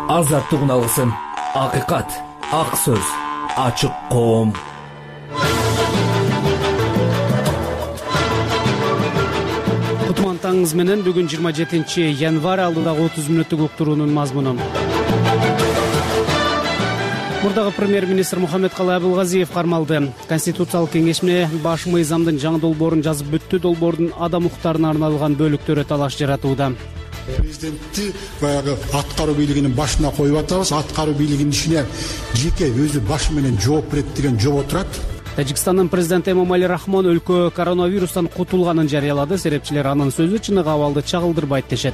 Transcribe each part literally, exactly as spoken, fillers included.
азаттык алгысым, акыйкат, ак сөз, ачык коом. Кутман таңыңыз менен бүгүн жыйырма жетинчи январь алдыдагы отуз мүнөттүк уктуруунун мазмуну. Мурдагы премьер-министр Мухаммедкалый Абылгазиев кармалды. Конституциялык кеңешме баш мыйзамдын жаңы долбоорун жазып бүттү. Долбоордун адам укуктарына арналган бөлүктөрү талаш жаратууда. Президентти баягы аткаруу бийлигинин башына коюп атабыз. Аткаруу бийлигинин ишине жеке өзү башы менен жооп берет деген жол отурат. Тажикстандын президенти Эмомали Рахмон өлкө коронавирустан кутулганын жарыялады. Серепчилер анын сөзү чыныгы абалды чагылдырбайт дешет.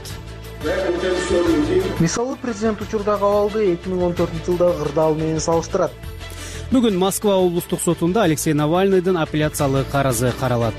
Мисалы президент учурдагы абалды эки миң он төртүнчү жылдагы кырдаал менен салыштырат. Бүгүн Москва облустук сотунда Алексей Навальныйдын апелляциялык арызы каралат.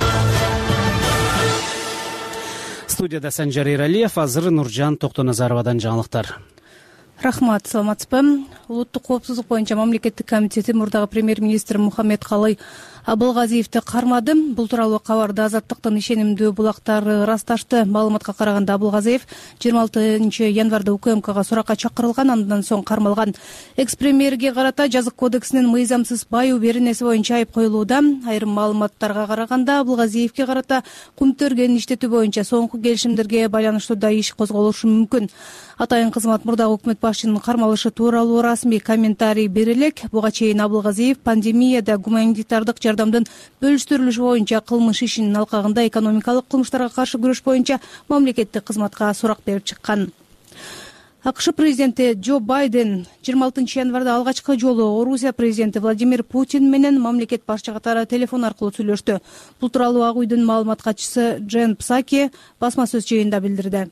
Студияда Санжар Эралиев, азыр Нуржан Токтоназаровадан жаңылыктар. Рахмат, саламатсызбы. Улуттук коопсуздук боюнча мамлекеттик комитети мурдагы премьер-министр Мухаммедкалый Абылгазиевди кармады. Бул тууралуу кабарды Азаттыктын ишенимдүү булактары ырасташты. Маалыматка караганда Абылгазиев жыйырма алтынчы январда УКМКга суракка чакырылган, андан соң кармалган. Экс-премьерге карата жазык кодексинин мыйзамсыз байуу беренеси боюнча айып коюлууда. Айрым маалыматтарга караганда Абылгазиевге карата кумтөргөн иштетүү боюнча соңку келишимдерге байланыштуу да иш козголушу мүмкүн. Атайын кызмат мурдагы өкмөт башчынын кармалышы тууралуу расмий комментарий бере элек. Буга чейин Абылгазиев пандемияда гуманитардык жардамдын бөлүштүрүлүшү боюнча кылмыш ишинин алкагында экономикалык кылмыштарга каршы күрөш боюнча мамлекеттик кызматка сурак берип чыккан. АКШ президенти Джо Байден жыйырма алтынчы январда алгачкы жолу Орусия президенти Владимир Путин менен мамлекет башчы катары телефон аркылуу сүйлөштү. Бул тууралуу Ак үйдүн маалымат катчысы Джен Псаки басма сөз жыйынында билдирди.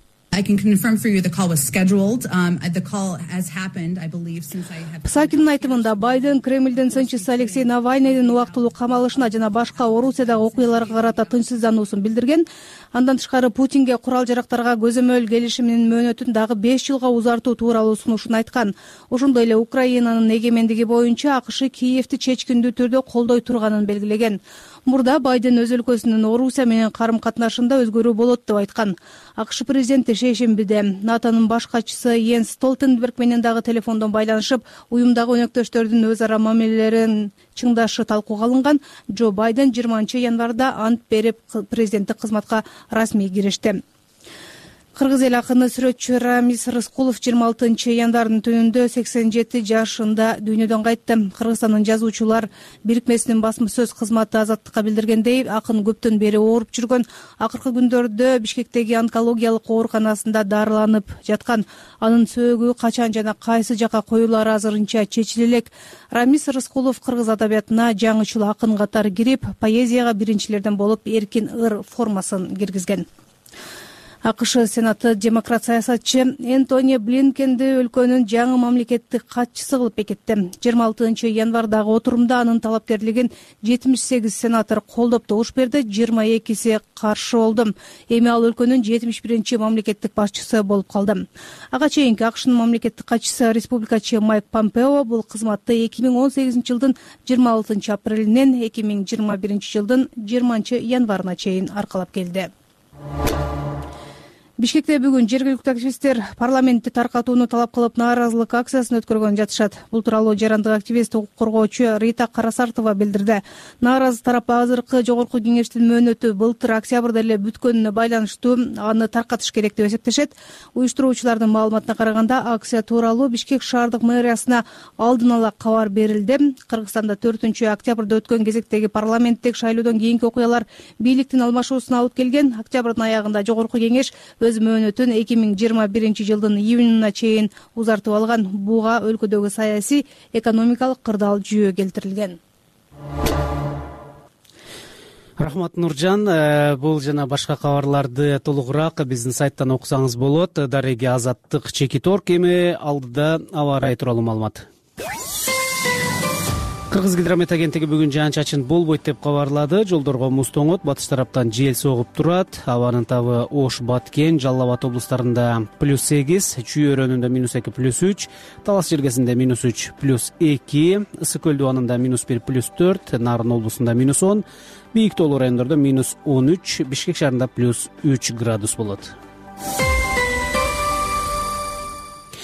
Псакинин айтымында Байден Кремлдин сынчысы Алексей Навальныйдын убактылуу камалышына жана башка Орусиядагы окуяларга карата тынчсыздануусун билдирген. Андан тышкары Путинге курал жарактарга көзөмөл келишиминин мөөнөтүн дагы беш жылга узартуу тууралуу сунушун айткан. Ошондой эле Украинанын эгемендиги боюнча АКШ Киевти чечкиндүү түрдө колдой турганын белгилеген. Мурда Байден өз өлкөсүнүн Орусия менен карым катнашында өзгөрүү болот деп айткан. АКШ президенти шейшембиде НАТОнун баш катчысы Йенс Столтенберг менен дагы телефондон байланышып, уюмдагы өнөктөштөрдүн өз ара мамилелерин чыңдашы талкууга алынган. Джо Байден жыйырманчы январда ант берип президенттик кызматка расмий киришти. Кыргыз эл акыны сүрөтчү Рамис Рыскулов жыйырма алтынчы январдын түнүндө сексен жети жашында дүйнөдөн кайтты. Кыргызстандын жазуучулар бирикмесинин басма сөз кызматы Азаттыкка билдиргендей, акын көптөн бери ооруп жүргөн. Акыркы күндөрдө Бишкектеги онкологиялык ооруканасында дарыланып жаткан. Анын сөөгү качан жана кайсы жака коюлары азырынча чечиле элек. Рамис Рыскулов кыргыз адабиятына жаңычыл акын катары кирип, поэзияга биринчилерден болуп эркин ыр формасын киргизген. АКШ Сенаты демократ саясатчы Энтони Блинкенди өлкөнүн жаңы мамлекеттик катчысы кылып бекитти. жыйырма алтынчы январдагы отурумда анын талапкерлигин жетимиш сегиз сенатор колдоп добуш берди, жыйырма экиси каршы болду. Эми ал өлкөнүн жетимиш биринчи мамлекеттик башчысы болуп калды. Ага чейинки АКШнын мамлекеттик катчысы республикачы Майк Помпео бул кызматты эки миң он сегизинчи жылдын жыйырма алтынчы апрелинен эки миң жыйырма биринчи жылдын жыйырманчы январына чейин аркалап келди. Бишкекте бүгүн жергиликтүү активисттер парламентти таркатууну талап кылып нааразылык акциясын өткөргөн жатышат. Бул тууралуу жарандык активист, укук коргоочу Рита Карасартова билдирди. Нааразы тарап азыркы жогорку кеңештин мөөнөтү былтыр октябрда эле бүткөнүнө байланыштуу аны таркатыш керек деп эсептешет. Уюштуруучулардын маалыматына караганда, акция тууралуу Бишкек шаардык мэриясына алдын ала кабар берилди. Кыргызстанда төртүнчү октябрда өткөн кезектеги парламенттик шайлоодон кийинки окуялар бийликтин алмашуусуна алып келген. Октябрдын аягында жогорку кеңеш өз мөөнөтүн эки миң жыйырма биринчи жылдын июнуна чейин узартып алган. Буга өлкөдөгү саясий, экономикалык кырдаал жүйө келтирилген. Рахмат, Нуржан. Бул жана башка кабарларды толугураак биздин сайттан окусаңыз болот. Дареги Азаттык Чекиторг эми алдыда аба ырайы тууралуу маалымат. Кыргыз гидромет агенттиги бүгүн жаан-чачын болбойт деп кабарлады. Жолдорго муз тоңот, батыш тараптан жел согуп турат. Абанын табы Ош, Баткен, Жалал Абад облустарында плюс сегиз, Чүй өрөөнүндө минус эки, плюс үч, Талас жергесинде минус үч, плюс эки, Ысык көл дубанында минус бир, плюс төрт, Нарын облусунда минус он, бийик тоолуу райондордо минус он үч, Бишкек шаарында плюс үч градус болот.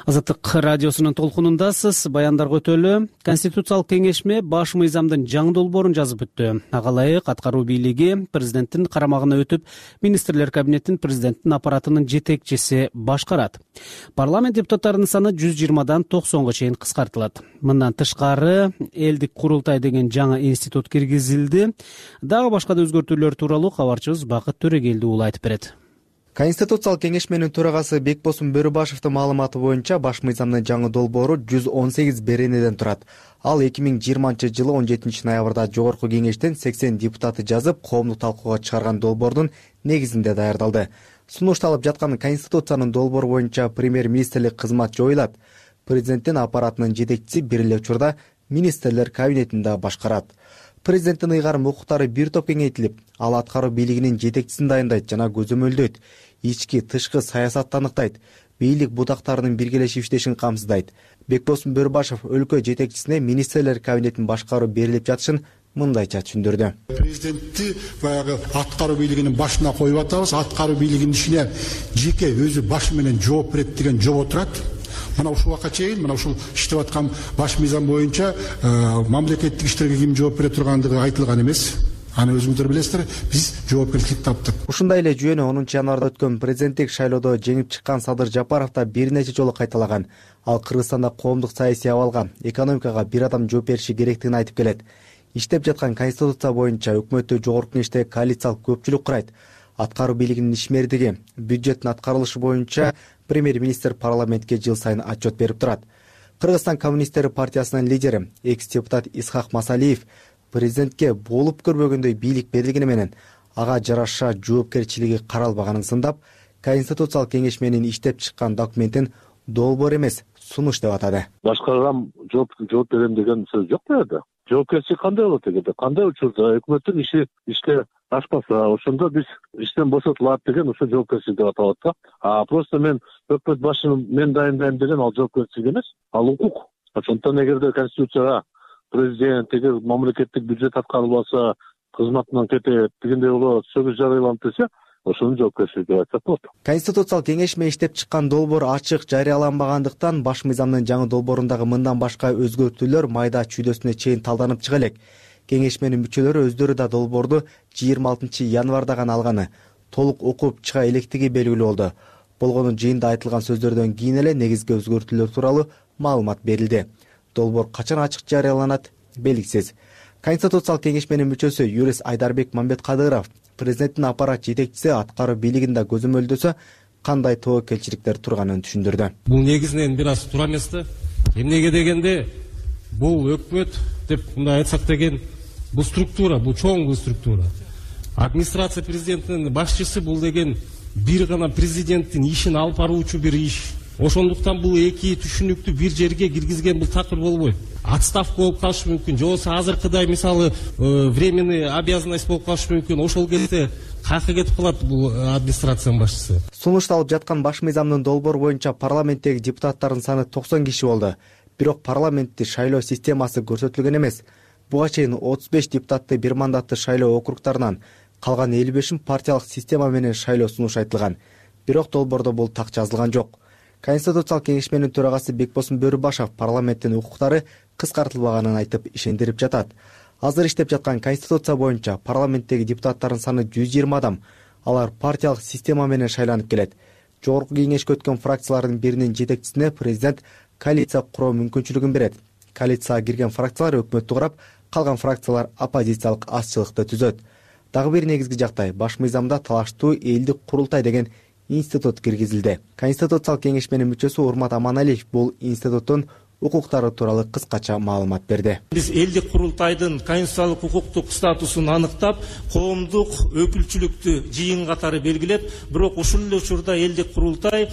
Азаттык радиосунун толкунундасыз. Баяндарга өтөлү. Конституциялык кеңешме баш мыйзамдын жаңы долбоорун жазып өттү. Ага ылайык аткаруу бийлиги президенттин карамагына өтүп, министрлер кабинетин президенттин аппаратынын жетекчиси башкарат. Парламент депутаттарынын саны жүз жыйырмадан токсонго чейин кыскартылат. Мындан тышкары элдик курултай деген жаңы институт киргизилди. Дагы башка да өзгөртүүлөр тууралуу кабарчыбыз Бакыт Төрөгелдиұлы айтып берет. Конституциялык кеңешменин төрагасы Бекбосун Бөрүбашевдин маалыматы боюнча баш мыйзамдын жаңы долбоору жүз он сегиз беренеден турат. Ал эки миң жыйырманчы жылы он жетинчи ноябрда жогорку кеңештен сексен депутаты жазып, коомдук талкууга чыгарган долбоордун негизинде даярдалды. Сунушталып жаткан Конституциянын долбоору боюнча премьер-министрлик кызмат жоюлат. Президенттин аппаратынын жетекчиси бир эле учурда министрлер кабинетин да башкарат. Президенттин ыйгарым укуктары бир топ кеңейтилип, ал аткаруу бийлигинин жетекчисин дайындайт жана көзөмөлдөйт. Ички, тышкы саясатты аныктайт, бийлик бутактарынын биргелешип иштешин камсыздайт. Бекбосун Бөрүбашев өлкө жетекчисине министрлер кабинетин башкаруу берилип жатышын мындайча түшүндүрдү. Президентти баягы аткаруу бийлигинин башына коюп атабыз. Аткаруу бийлигинин ишине жеке өзү башы менен жооп берет деген жооп отурат. Мына ушул убакка чейин мына ушул иштеп аткан баш мыйзам боюнча мамлекеттик иштерге ким жооп бере тургандыгы айтылган эмес. Аны өзүңүздөр билесиздер, биз жоопкерчилик таптык. Ушундай эле жүйөнү онунчу январда өткөн президенттик шайлоодо жеңип чыккан Садыр Жапаров да бир нече жолу кайталаган. Ал Кыргызстанда коомдук саясий абалга, экономикага бир адам жооп бериши керектигин айтып келет. Иштеп жаткан конституция боюнча өкмөттө жогорку кеңеште коалициялык көпчүлүк курайт. Аткаруу бийлигинин ишмердиги, бюджеттин аткарылышы боюнча премьер-министр парламентке жыл сайын отчет берип турат. Кыргызстан коммунисттери партиясынын лидери, экс-депутат Исхак Масалиев президентке болуп көрбөгөндөй бийлик берилгени менен ага жараша жоопкерчилиги каралбаганын сындап, Конституциялык кеңешменин иштеп чыккан документин долбоор эмес, сунуш деп атады. Башкарган жооп жооп берем деген сөз жок да. Жоопкерчилик кандай болот эгерде? Кандай учурда өкмөттүн иши иште ашпаса, ошондо биз иштен бошотулат деген ошо жоопкерчилик деп аталат да. А просто мен өкмөт башын мен дайындайм деген ал жоопкерчилик эмес, ал укук. Ошондон эгерде конституцияга президент эгер мамлекеттик бюджет аткарылбаса, кызматынан кетет дегендей болот, сөгүз жарыяланып десе, ошонун жоопкерчилиги деп айтсак болот. Конституциялык кеңешме иштеп чыккан долбоор ачык жарыяланбагандыктан баш мыйзамдын жаңы долбоорундагы мындан башка өзгөртүүлөр майда чүйдөсүнө чейин талданып чыга элек. Кеңешменин мүчөлөрү өздөрү да долбоорду жыйырма алтынчы январда гана алганы, толук окуп чыга электиги белгилүү болду. Болгону жыйында айтылган сөздөрдөн кийин эле негизги өзгөртүүлөр тууралуу маалымат берилди. Долбоор качан ачык жарыяланат белгисиз. Конституциялык кеңешменин мүчөсү юрист Айдарбек Мамбеткадыров президенттин аппарат жетекчиси аткаруу бийлигин да көзөмөлдөсө, кандай тобокелчиликтер турганын түшүндүрдү. Бул негизинен бир аз туура эмес да. Эмнеге дегенде бул өкмөт деп мындай айтсак деген бул структура, бул чоң структура. Администрация президентинин башчысы бул деген бир гана президенттин ишин алып баруучу бир иш. Ошондуктан бул эки түшүнүктү бир жерге киргизген бул такыр болбойт. Отставка болуп калышы мүмкүн, же болбосо азыркыдай мисалы временный обязанность болуп калышы мүмкүн. Ошол кезде каяка кетип калат бул администрациянын башчысы. Сунушталып жаткан баш мыйзамдын долбоору боюнча парламенттеги депутаттардын саны токсон киши болду. Бирок парламентти шайлоо системасы көрсөтүлгөн эмес. Буга чейин отуз беш депутатты бир мандатты шайлоо округтарынан, калган элүү бешин партиялык система менен шайлоо сунуш айтылган. Бирок долбоордо бул так жазылган жок. Конституциялык кеңешменин төрагасы Бекбосун Бөрүбашев парламенттин укуктары кыскартылбаганын айтып ишендирип жатат. Азыр иштеп жаткан конституция боюнча парламенттеги депутаттардын саны жүз жыйырма адам. Алар партиялык система менен шайланып келет. Жогорку кеңешке өткөн фракциялардын биринин жетекчисине президент коалиция куруу мүмкүнчүлүгүн берет. Коалицияга кирген фракциялар өкмөттү курап, калган фракциялар оппозициялык азчылыкты түзөт. Дагы бир негизги жактай баш мыйзамда талаштуу элдик курултай деген институт киргизилди. Конституциялык кеңешменин мүчөсү Урмат Аманалиев бул институттун укуктары тууралуу кыскача маалымат берди. Биз элдик курултайдын конституциялык укуктук статусун аныктап, коомдук өкүлчүлүктү жыйын катары белгилеп, бирок ушул эле учурда элдик курултай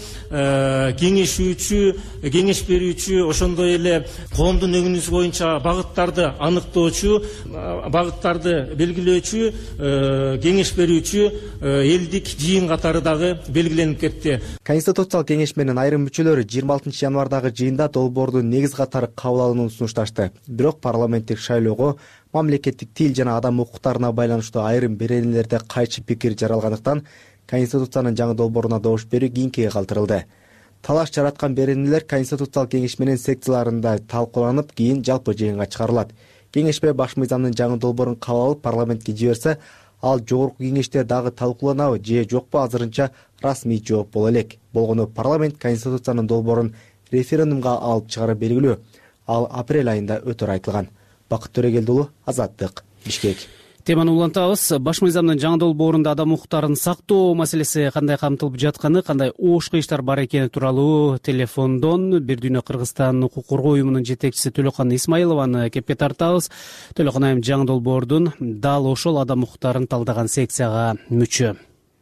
кеңешүүчү, кеңеш берүүчү, ошондой эле коомдун өңүнүсү боюнча багыттарды аныктоочу, багыттарды белгилөөчү, кеңеш берүүчү элдик жыйын катары дагы белгиленип кетти. Конституциялык кеңешменин айрым мүчөлөрү жыйырма алтынчы январдагы жыйында долбоордун негиз катары кабыл алынуун сунушташты. Бирок парламенттик шайлоого мамлекеттик тил жана адам укуктарына байланыштуу айрым беренелерде кайчы пикир жаралгандыктан Конституциянын жаңы долбооруна добуш берүү кийинкиге калтырылды. талаш жараткан беренелер Конституциялык кеңеш менен секцияларында талкууланып, кийин жалпы жыйынга чыгарылат. Кеңешпе баш мыйзамдын жаңы долбоорун кабыл алып парламентке жиберсе, ал жогорку кеңеште дагы талкууланабы же жокпу азырынча расмий жооп боло элек. Болгону парламент Конституциянын долбоорун референдумга алып чыгары белгилүү. Ал апрель айында өтөр айтылган. Бакыт Төрөгелдиулу, Азаттык, Бишкек. Теманы улантабыз. Баш мыйзамдын жаңы долбоорунда адам укуктарын сактоо маселеси кандай камтылып жатканы, кандай оош кыйыштар бар экени тууралуу телефондон Бир Дүйнө Кыргызстан укук коргоо уюмунун жетекчиси Төлөкан Исмаилованы кепке тартабыз. Төлөкан айым жаңы долбоордун дал ошол адам укуктарын талдаган секцияга мүчө.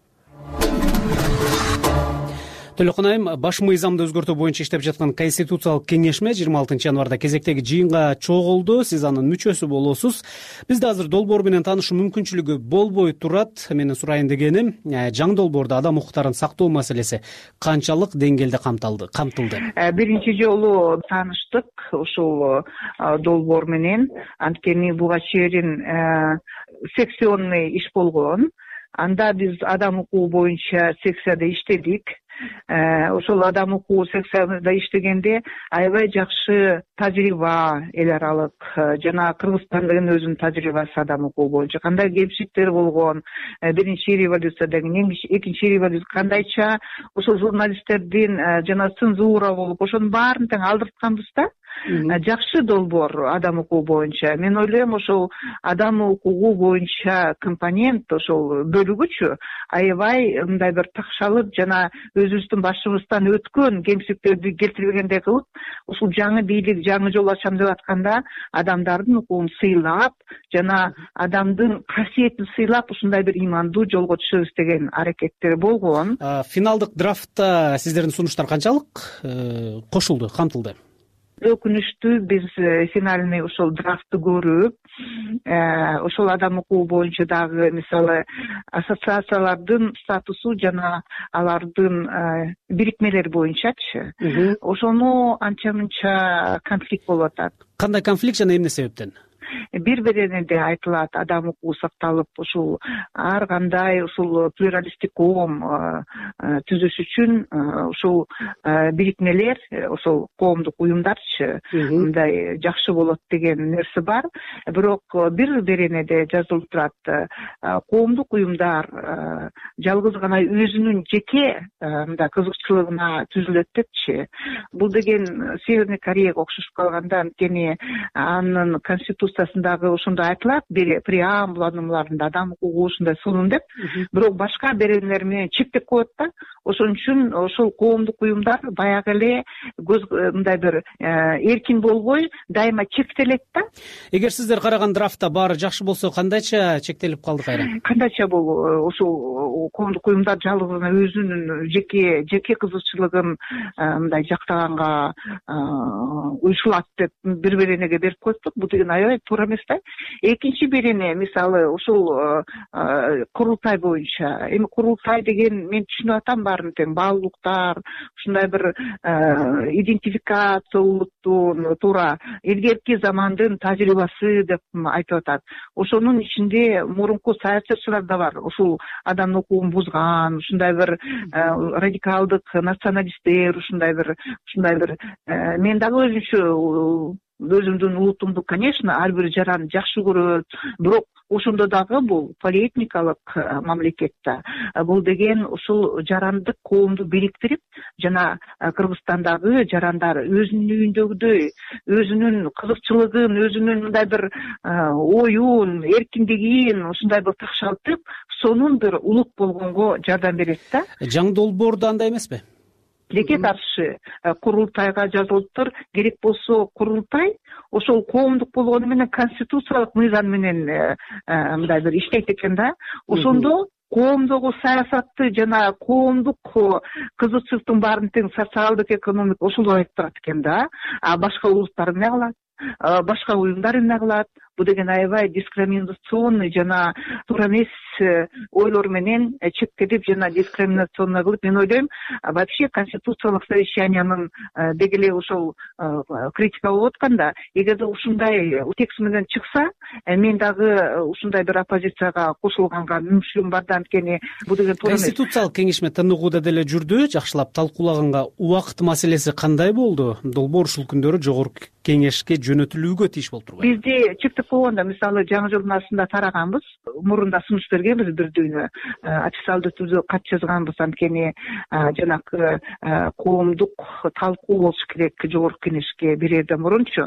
Төлөкан айым, баш мыйзамды өзгөртүү боюнча иштеп жаткан Конституциялык кеңешме жыйырма алтынчы январда кезектеги жыйынга чогулду. Сиз анын мүчөсү болосуз. Бизде азыр долбоор менен таанышуу мүмкүнчүлүгү болбой турат. Менин сурайын дегеним, жаңы долбоордо адам укуктарын сактоо маселеси канчалык деңгээлде камтылды? камтылды? Биринчи жолу тааныштык ушул долбоор менен. Анткени буга чейин секционный иш болгон. Анда биз адам укугу боюнча секцияда иштедик. Ошол адам укугу секцияда иштегенде аябай жакшы тажрыйба эл аралык жана Кыргызстандын өзүнүн тажрыйбасы адам укугу боюнча кандай кемчиликтер болгон, биринчи революциядан кийин, экинчи революция кандайча ошол журналисттердин жана цензура болуп, ошонун баарын тең алдыртканбыз да. Жакшы долбоор адам укугу боюнча. Мен ойлойм, ошол адам укугу боюнча компонент, ошол бөлүгүчү аябай мындай бир такшалып жана өзүбүздүн башыбыздан өткөн кемчиликтерди келтирбегендей кылып, ушул жаңы бийлик, жаңы жол ачам деп атканда адамдардын укугун сыйлап жана адамдын касиетин сыйлап ушундай бир имандуу жолго түшөбүз деген аракеттер болгон. Финалдык драфтта сиздердин сунуштар канчалык кошулду, камтылды? Өкүнүчтүү, биз финальный ошол драфтты көрүп, ошол адам укугу боюнча дагы мисалы ассоциациялардын статусу жана алардын бирикмелери боюнчачы, ошону анча мынча конфликт болуп атат. Кандай конфликт жана эмне себептен? Бир бирине айтылат, адам укугу сакталып, ушул ар кандай ушул плюралисттик коом түзүш үчүн ушул бирикмелер, ошол коомдук уюмдарчы мындай жакшы болот деген нерсе бар. Бирок бир беренеде жазылып турат, коомдук уюмдар жалгыз гана өзүнүн жеке мындай кызыкчылыгына түзүлөт депчи. Бул деген Северный Кореяга окшошуп калганда, анткени анын конституциясындагы ошондой айтылат, преамбулаларында адам укугу ушундай сонун деп, бирок башка беренелер менен чектеп коет да. Ошон үчүн ошол коомдук уюмдар баягы эле көз мындай бир эркин болбой дайыма чектелет да. Эгер сиздер караган драфтта баары жакшы болсо, кандайча чектелип калды кайра? Кандайча бул ошол коомдук уюмдар жалгыз гана өзүнүн жеке жеке кызыкчылыгын мындай жактаганга уюшулат деп бир беренеге берип коюптук. Бул деген аябай туура эмес да. Экинчи берене мисалы ушул курултай боюнча. Эми курултай деген мен түшүнүп атам баарын тең, баалуулуктар, ушундай бир идентификация улуттун туура илгерки замандын тажрыйбасы деп айтып атат. Ошонун ичинде мурунку саясатчылар да бар. Ушул адам укугун бузган, ушундай бир радикалдык националисттер, ушундай бир ушундай бир мен дагы өзүмчө өзүмдүн улутумду, конечно, ар бир жаран жакшы көрөт, бирок ошондо дагы бул полиэтникалык мамлекетте. Бул деген ушул жарандык коомду бириктирип жана Кыргызстандагы жарандар өзүнүн үйүндөгүдөй, өзүнүн кызыкчылыгын, өзүнүн мындай бир оюн, эркиндигин ушундай бир такшалтып, сонун бир улут болгонго жардам берет да. Жаңы долбоордо андай эмеспи? Тилекке каршы курултайга жазылыптыр. Керек болсо курултай ошол коомдук болгону менен конституциялык мыйзам менен мындай бир иштейт экен да. Ошондо коомдогу саясатты жана коомдук кызыкчылыктын баарын тең социалдык, экономик ошолор айтып турат экен да. А башка улуттар эмне кылат? Башка уюмдар эмне кылат? бул деген аябай дискриминационный жана туура эмес ойлор менен чектелип жана дискриминационный кылып, мен ойлойм, вообще конституциялык совещаниянын деги эле ошол критика болуп атканда, эгерде ушундай текст менен чыкса, мен дагы ушундай бир оппозицияга кошулганга мүмкүнчүлүгүм бар да. Анткени бул деген туура эмес. Конституциялык кеңешме тыныгууда деле жүрдү, жакшылап талкуулаганга убакыт маселеси кандай болду? Долбоор ушул күндөрү жогорку кеңешке жөнөтүлүүгө тийиш болуп турбайбы? Бизде чектеп койгондо, мисалы жаңы жылдын башында тараганбыз, мурунда сунуш бергенбиз, бир дүйнө официалдуу түрдө кат жазганбыз. Анткени жанагы коомдук талкуу болуш керек жогорку кеңешке бирерден мурунчу.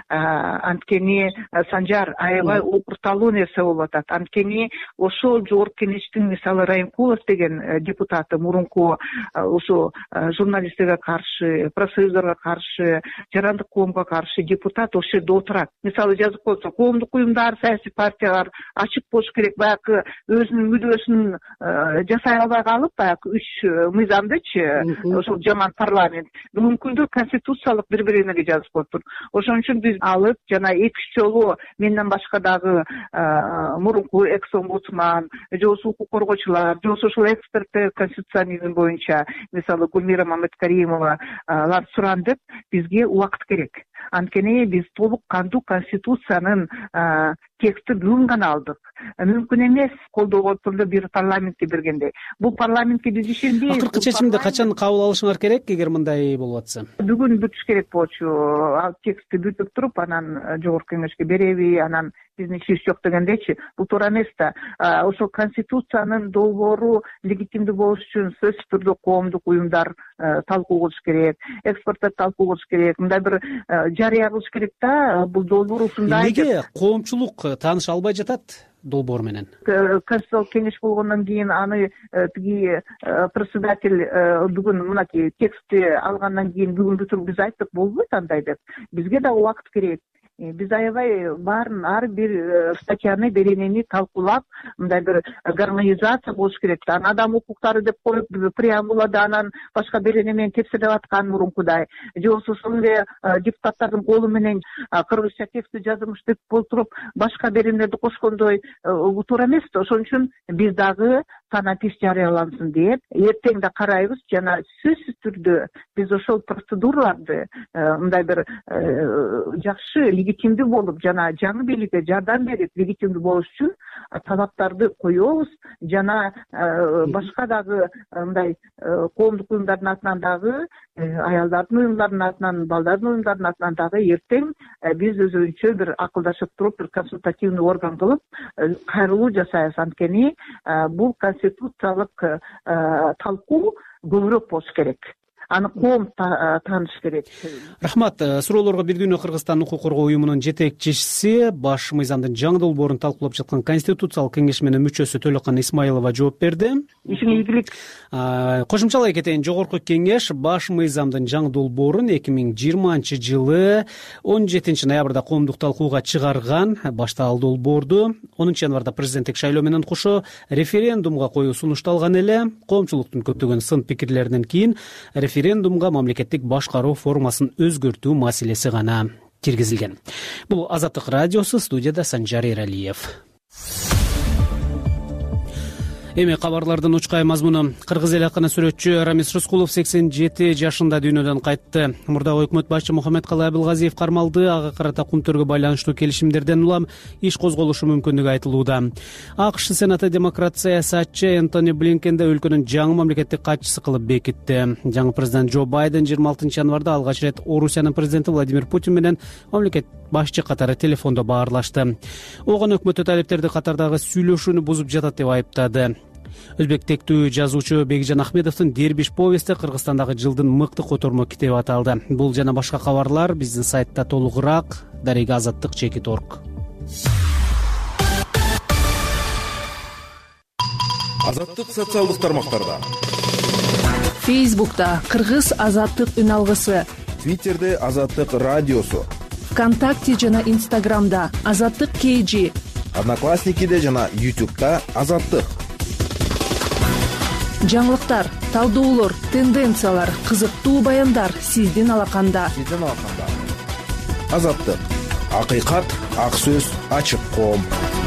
Анткени Санжар аябай окурталуу нерсе болуп атат. Анткени ошол жогорку кеңештин мисалы Райымкулов деген депутаты мурунку ушу журналисттерге каршы, профсоюздорго каршы, жарандык коомго каршы депутат ошол жерде отурат. Мисалы жазып койсо, коомдук уюмдар, саясий партиялар ачык болуш керек. Баягы өзүнүн мүдөөсүн жасай албай калып, баягы үч мыйзамдычы, ошол жаман парламент бүгүнкү күндө конституциялык бири-бирине жазып коюптур. Ошон үчүн биз алып жана эки үч жолу менден башка дагы мурунку экс-омбудсман, же болбосо укук коргоочулар, же болбосо ушул эксперттер конституционизм боюнча, мисалы Гүлмира Маматкаримовалар сурандык, бизге убакыт керек. Анткени биз толук кандуу конституциянын текстин бүгүн гана алдык. Мүмкүн эмес колдоого түрдө бир парламентке бергенде. Бул парламентке биз ишенбейбиз. Акыркы чечимди качан кабыл алышыңар керек, эгер мындай болуп атса? Бүгүн бүтүш керек болчу. Ал текстти бүтүп туруп, анан жогорку кеңешке береби, анан биздин ишибиз жок дегендечи. Бул туура эмес да. Ошол конституциянын долбоору легитимдүү болуш үчүн сөзсүз түрдө коомдук уюмдар талкуу кылыш керек, эксперттер талкуу кылыш керек, мындай бир жарыя кылыш керек да. Бул долбоор ушундай. Эмнеге коомчулук тааныша албай жатат долбоор менен? Конституциялык кеңеш болгондон кийин аны тиги председатель бүгүн мынакей текстти алгандан кийин бүгүн бүтүрүп биз айттык, болбойт андай деп. Бизге да убакыт керек. Биз аябай баарын ар бир статьяны, беренени талкуулап, мындай бир гармонизация болуш керек да. Адам укуктары деп коюп, преамбулада анан башка берене менен тепселеп аткан мурункудай. Же болбосо ошол эле депутаттардын колу менен кыргызча текстти жазылмыш деп болтуруп, башка беренелерди кошкондой туура эмес да. Ошон үчүн биз дагы санатиш жарыялансын деп эртең да карайбыз. Жана сөзсүз түрдө биз ошол процедураларды мындай бир жакшы легитимдүү болуп, жана жаңы бийликке жардам берип легитимдүү болуш үчүн талаптарды коебуз. Жана башка дагы мындай коомдук уюмдардын атынан дагы, аялдардын уюмдарынын атынан, балдардын уюмдарынын атынан дагы эртең биз өзүбүзчө бир акылдашып туруп, бир консультативный орган кылып кайрылуу жасайбыз. Анткени бул конституциялык талкуу көбүрөөк болуш керек. Аны коом тааныш керек. Рахмат. Суроолорго бир дүйнө Кыргызстан укук коргоо уюмунун жетекчиси, баш мыйзамдын жаңы долбоорун талкуулап жаткан Конституциялык кеңешменин мүчөсү Төлөкан Исмаилова жооп берди. Ишиңиз ийгилик. Кошумчалай кетейин, жогорку кеңеш баш мыйзамдын жаңы долбоорун эки миң жыйырманчы жылы он жетинчи ноябрда коомдук талкууга чыгарган. Башта ал долбоорду онунчу январда президенттик шайлоо менен кошо референдумга коюу сунушталган эле. Коомчулуктун көптөгөн сын пикирлеринен кийин референдумга мамлекеттик башкаруу формасын өзгөртүү маселеси гана киргизилген. Бул Азаттык радиосу, студияда Санжар Эралиев. Эми кабарлардын учкай мазмуну. Кыргыз эл акыны сүрөтчү Рамис Рыскулов сексен жети жашында дүйнөдөн кайтты. Мурдагы өкмөт башчы Мухаммедкалый Абылгазиев кармалды. Ага карата кумтөргө байланыштуу келишимдерден улам иш козголушу мүмкүнлүгү айтылууда. АКШ Сенаты демократ саясатчы Энтони Блинкенди өлкөнүн жаңы мамлекеттик катчысы кылып бекитти. Жаңы президент Джо Байден жыйырма алтынчы январда алгач ирет Орусиянын президенти Владимир Путин менен мамлекет башчы катары телефондо баарлашты. Огон өкмөттө талептерди катардагы сүйлөшүүнү бузуп жатат деп айыптады. Өзбек тектүү жазуучу Бекжан Ахмедовдун Дербиш повести Кыргызстандагы жылдын мыкты котормо китеби аталды. Бул жана башка кабарлар биздин сайтта толугураак. Дарега азаттык чекит орг. Азаттык социалдык тармактарда. Фейсбукта Кыргыз азаттык үн алгысы. Твиттерде Азаттык радиосу. ВКонтакте жана Инстаграмда Азаттык кей жи. Одноклассникиде жана Ютубта Азаттык. Жаңылыктар, талдоолор, тенденциялар, кызыктуу баяндар сиздин алаканда. Сиздин алаканда. Азаттык акыйкат, ак сөз, ачык коом.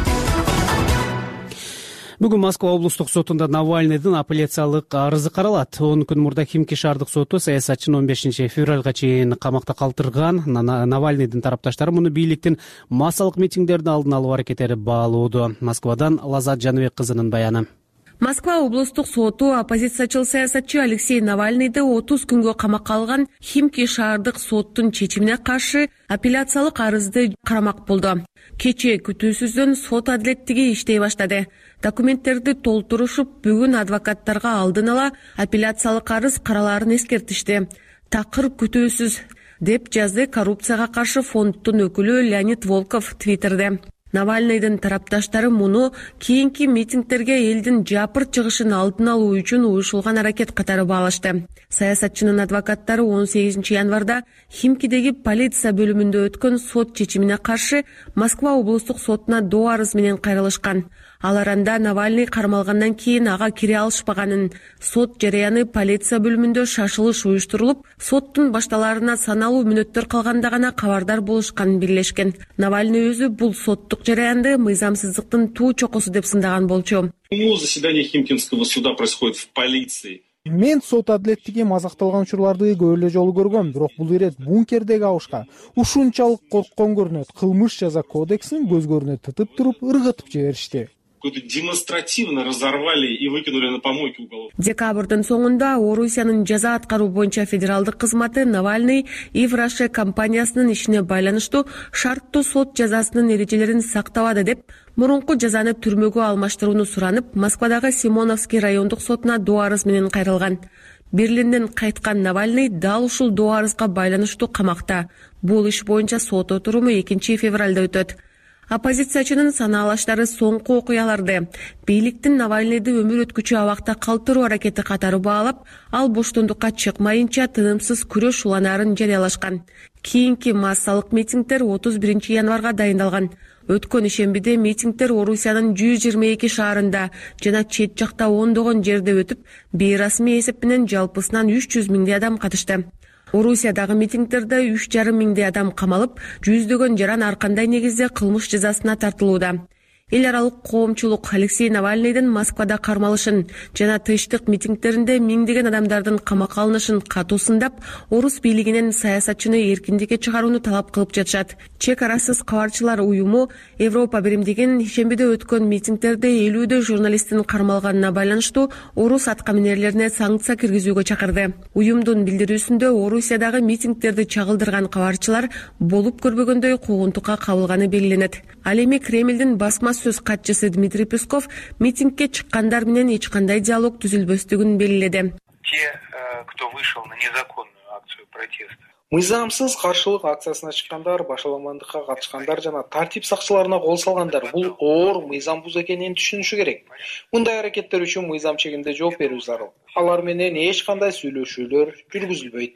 Бүгүн Москва облустук сотунда Навальныйдын апелляциялык арызы каралат. он күн мурда Химки шаардык соту саясатчыны он бешинчи февралга чейин камакта калтырган. Навальныйдын тарапташтары муну бийликтин массалык митингдердин алдын алуу аракеттери баалоодо. Москвадан Лазат Жаныбек кызынын баяны. Москва облустук соту оппозициячыл саясатчы Алексей Навальныйды отуз күнгө камакка алган Химки шаардык соттун чечимине каршы апелляциялык арызды карамак болду. Кечээ күтүүсүздөн сот адилеттиги иштей баштады. Документтерди толтурушуп, бүгүн адвокаттарга алдын ала апелляциялык арыз каралаарын эскертишти. Такыр күтүүсүз, деп жазды коррупцияга каршы фонддун өкүлү Леонид Волков Твиттерде. Навальныйдын тарапташтары муну кийинки митингтерге элдин жапырт чыгышын алдын алуу үчүн уюшулган аракет катары баалашты. Саясатчынын адвокаттары он сегизинчи январда Химкидеги полиция бөлүмүндө өткөн сот чечимине каршы Москва облустук сотуна доо арыз менен кайрылышкан. Алар анда Навальный кармалгандан кийин ага кире алышпаганын, сот жарыяны полиция бөлүмүндө шашылыш уюштурулуп, соттун башталарына саналуу мүнөттөр калганда гана кабардар болушканын белгилешкен. Навальный өзү бул соттук жараянды мыйзамсыздыктын туу чокусу деп сындаган болчу. Заседание Химкинского суда происходит в полиции. Мен сот адилеттиги мазакталган учурларды көп эле жолу көргөм, бирок бул ирет бункердеги абышка ушунчалык корккон көрүнөт. Кылмыш жаза кодексин көзгөрүнө тытып туруп ыргытып жиберишти. Демонстративно разорвали и выкинули на помойку уголовку. Декабрдын соңунда Орусиянын жаза аткаруу боюнча федералдык кызматы Навальный Ивраше компаниясынын ишине байланыштуу шарттуу сот жазасынын эрежелерин сактабады деп мурунку жазаны түрмөгө алмаштырууну суранып, Москвадагы Симоновский райондук сотуна доо арыз менен кайрылган. Берлинден кайткан Навальный дал ушул доо арызга байланыштуу камакта. Бул иш боюнча сот отуруму экинчи февралда өтөт. Оппозициячынын санаалаштары соңку окуяларды бийликтин Навальныйды өмүр өткүчү абакта калтыруу аракети катары баалап, ал боштондукка чыкмайынча тынымсыз күрөш уланаарын жарыялашкан. Кийинки массалык митингдер отуз биринчи январга дайындалган. Өткөн ишембиде митингдер Орусиянын жүз жыйырма эки шаарында жана чет жакта ондогон жерде өтүп, бейрасмий эсеп менен жалпысынан үч жүз миңдей адам катышты. Орусиядагы митингдерде үч жарым миңдей адам камалып, жүздөгөн жаран ар кандай негизде кылмыш жазасына тартылууда. Эл аралык коомчулук Алексей Навальныйдын Москвада кармалышын жана тынчтык митингдеринде миңдеген адамдардын камакка алынышын катуу сындап, орус бийлигинен саясатчыны эркиндикке чыгарууну талап кылып жатышат. Чек арасыз кабарчылар уюму Европа биримдигинин ишембиде өткөн митингдерде элүүдө журналисттин кармалганына байланыштуу орус аткаминерлерине санкция киргизүүгө чакырды. Уюмдун билдирүүсүндө Орусиядагы митингдерди чагылдырган кабарчылар болуп көрбөгөндөй куугунтукка кабылганы белгиленет. Ал эми Кремлдин басма сөз катчысы Дмитрий Песков митингке чыккандар менен эч кандай диалог түзүлбөстүгүн белгиледи. Те, кто вышел на незаконную акцию протеста. Мыйзамсыз каршылык акциясына чыккандар, башаламандыкка катышкандар жана тартип сакчыларына кол салгандар бул оор мыйзам бузуу экенин түшүнүшү керек. Мындай аракеттер үчүн мыйзам чегинде жооп берүү зарыл. Алар менен эч кандай сүйлөшүүлөр жүргүзүлбөйт.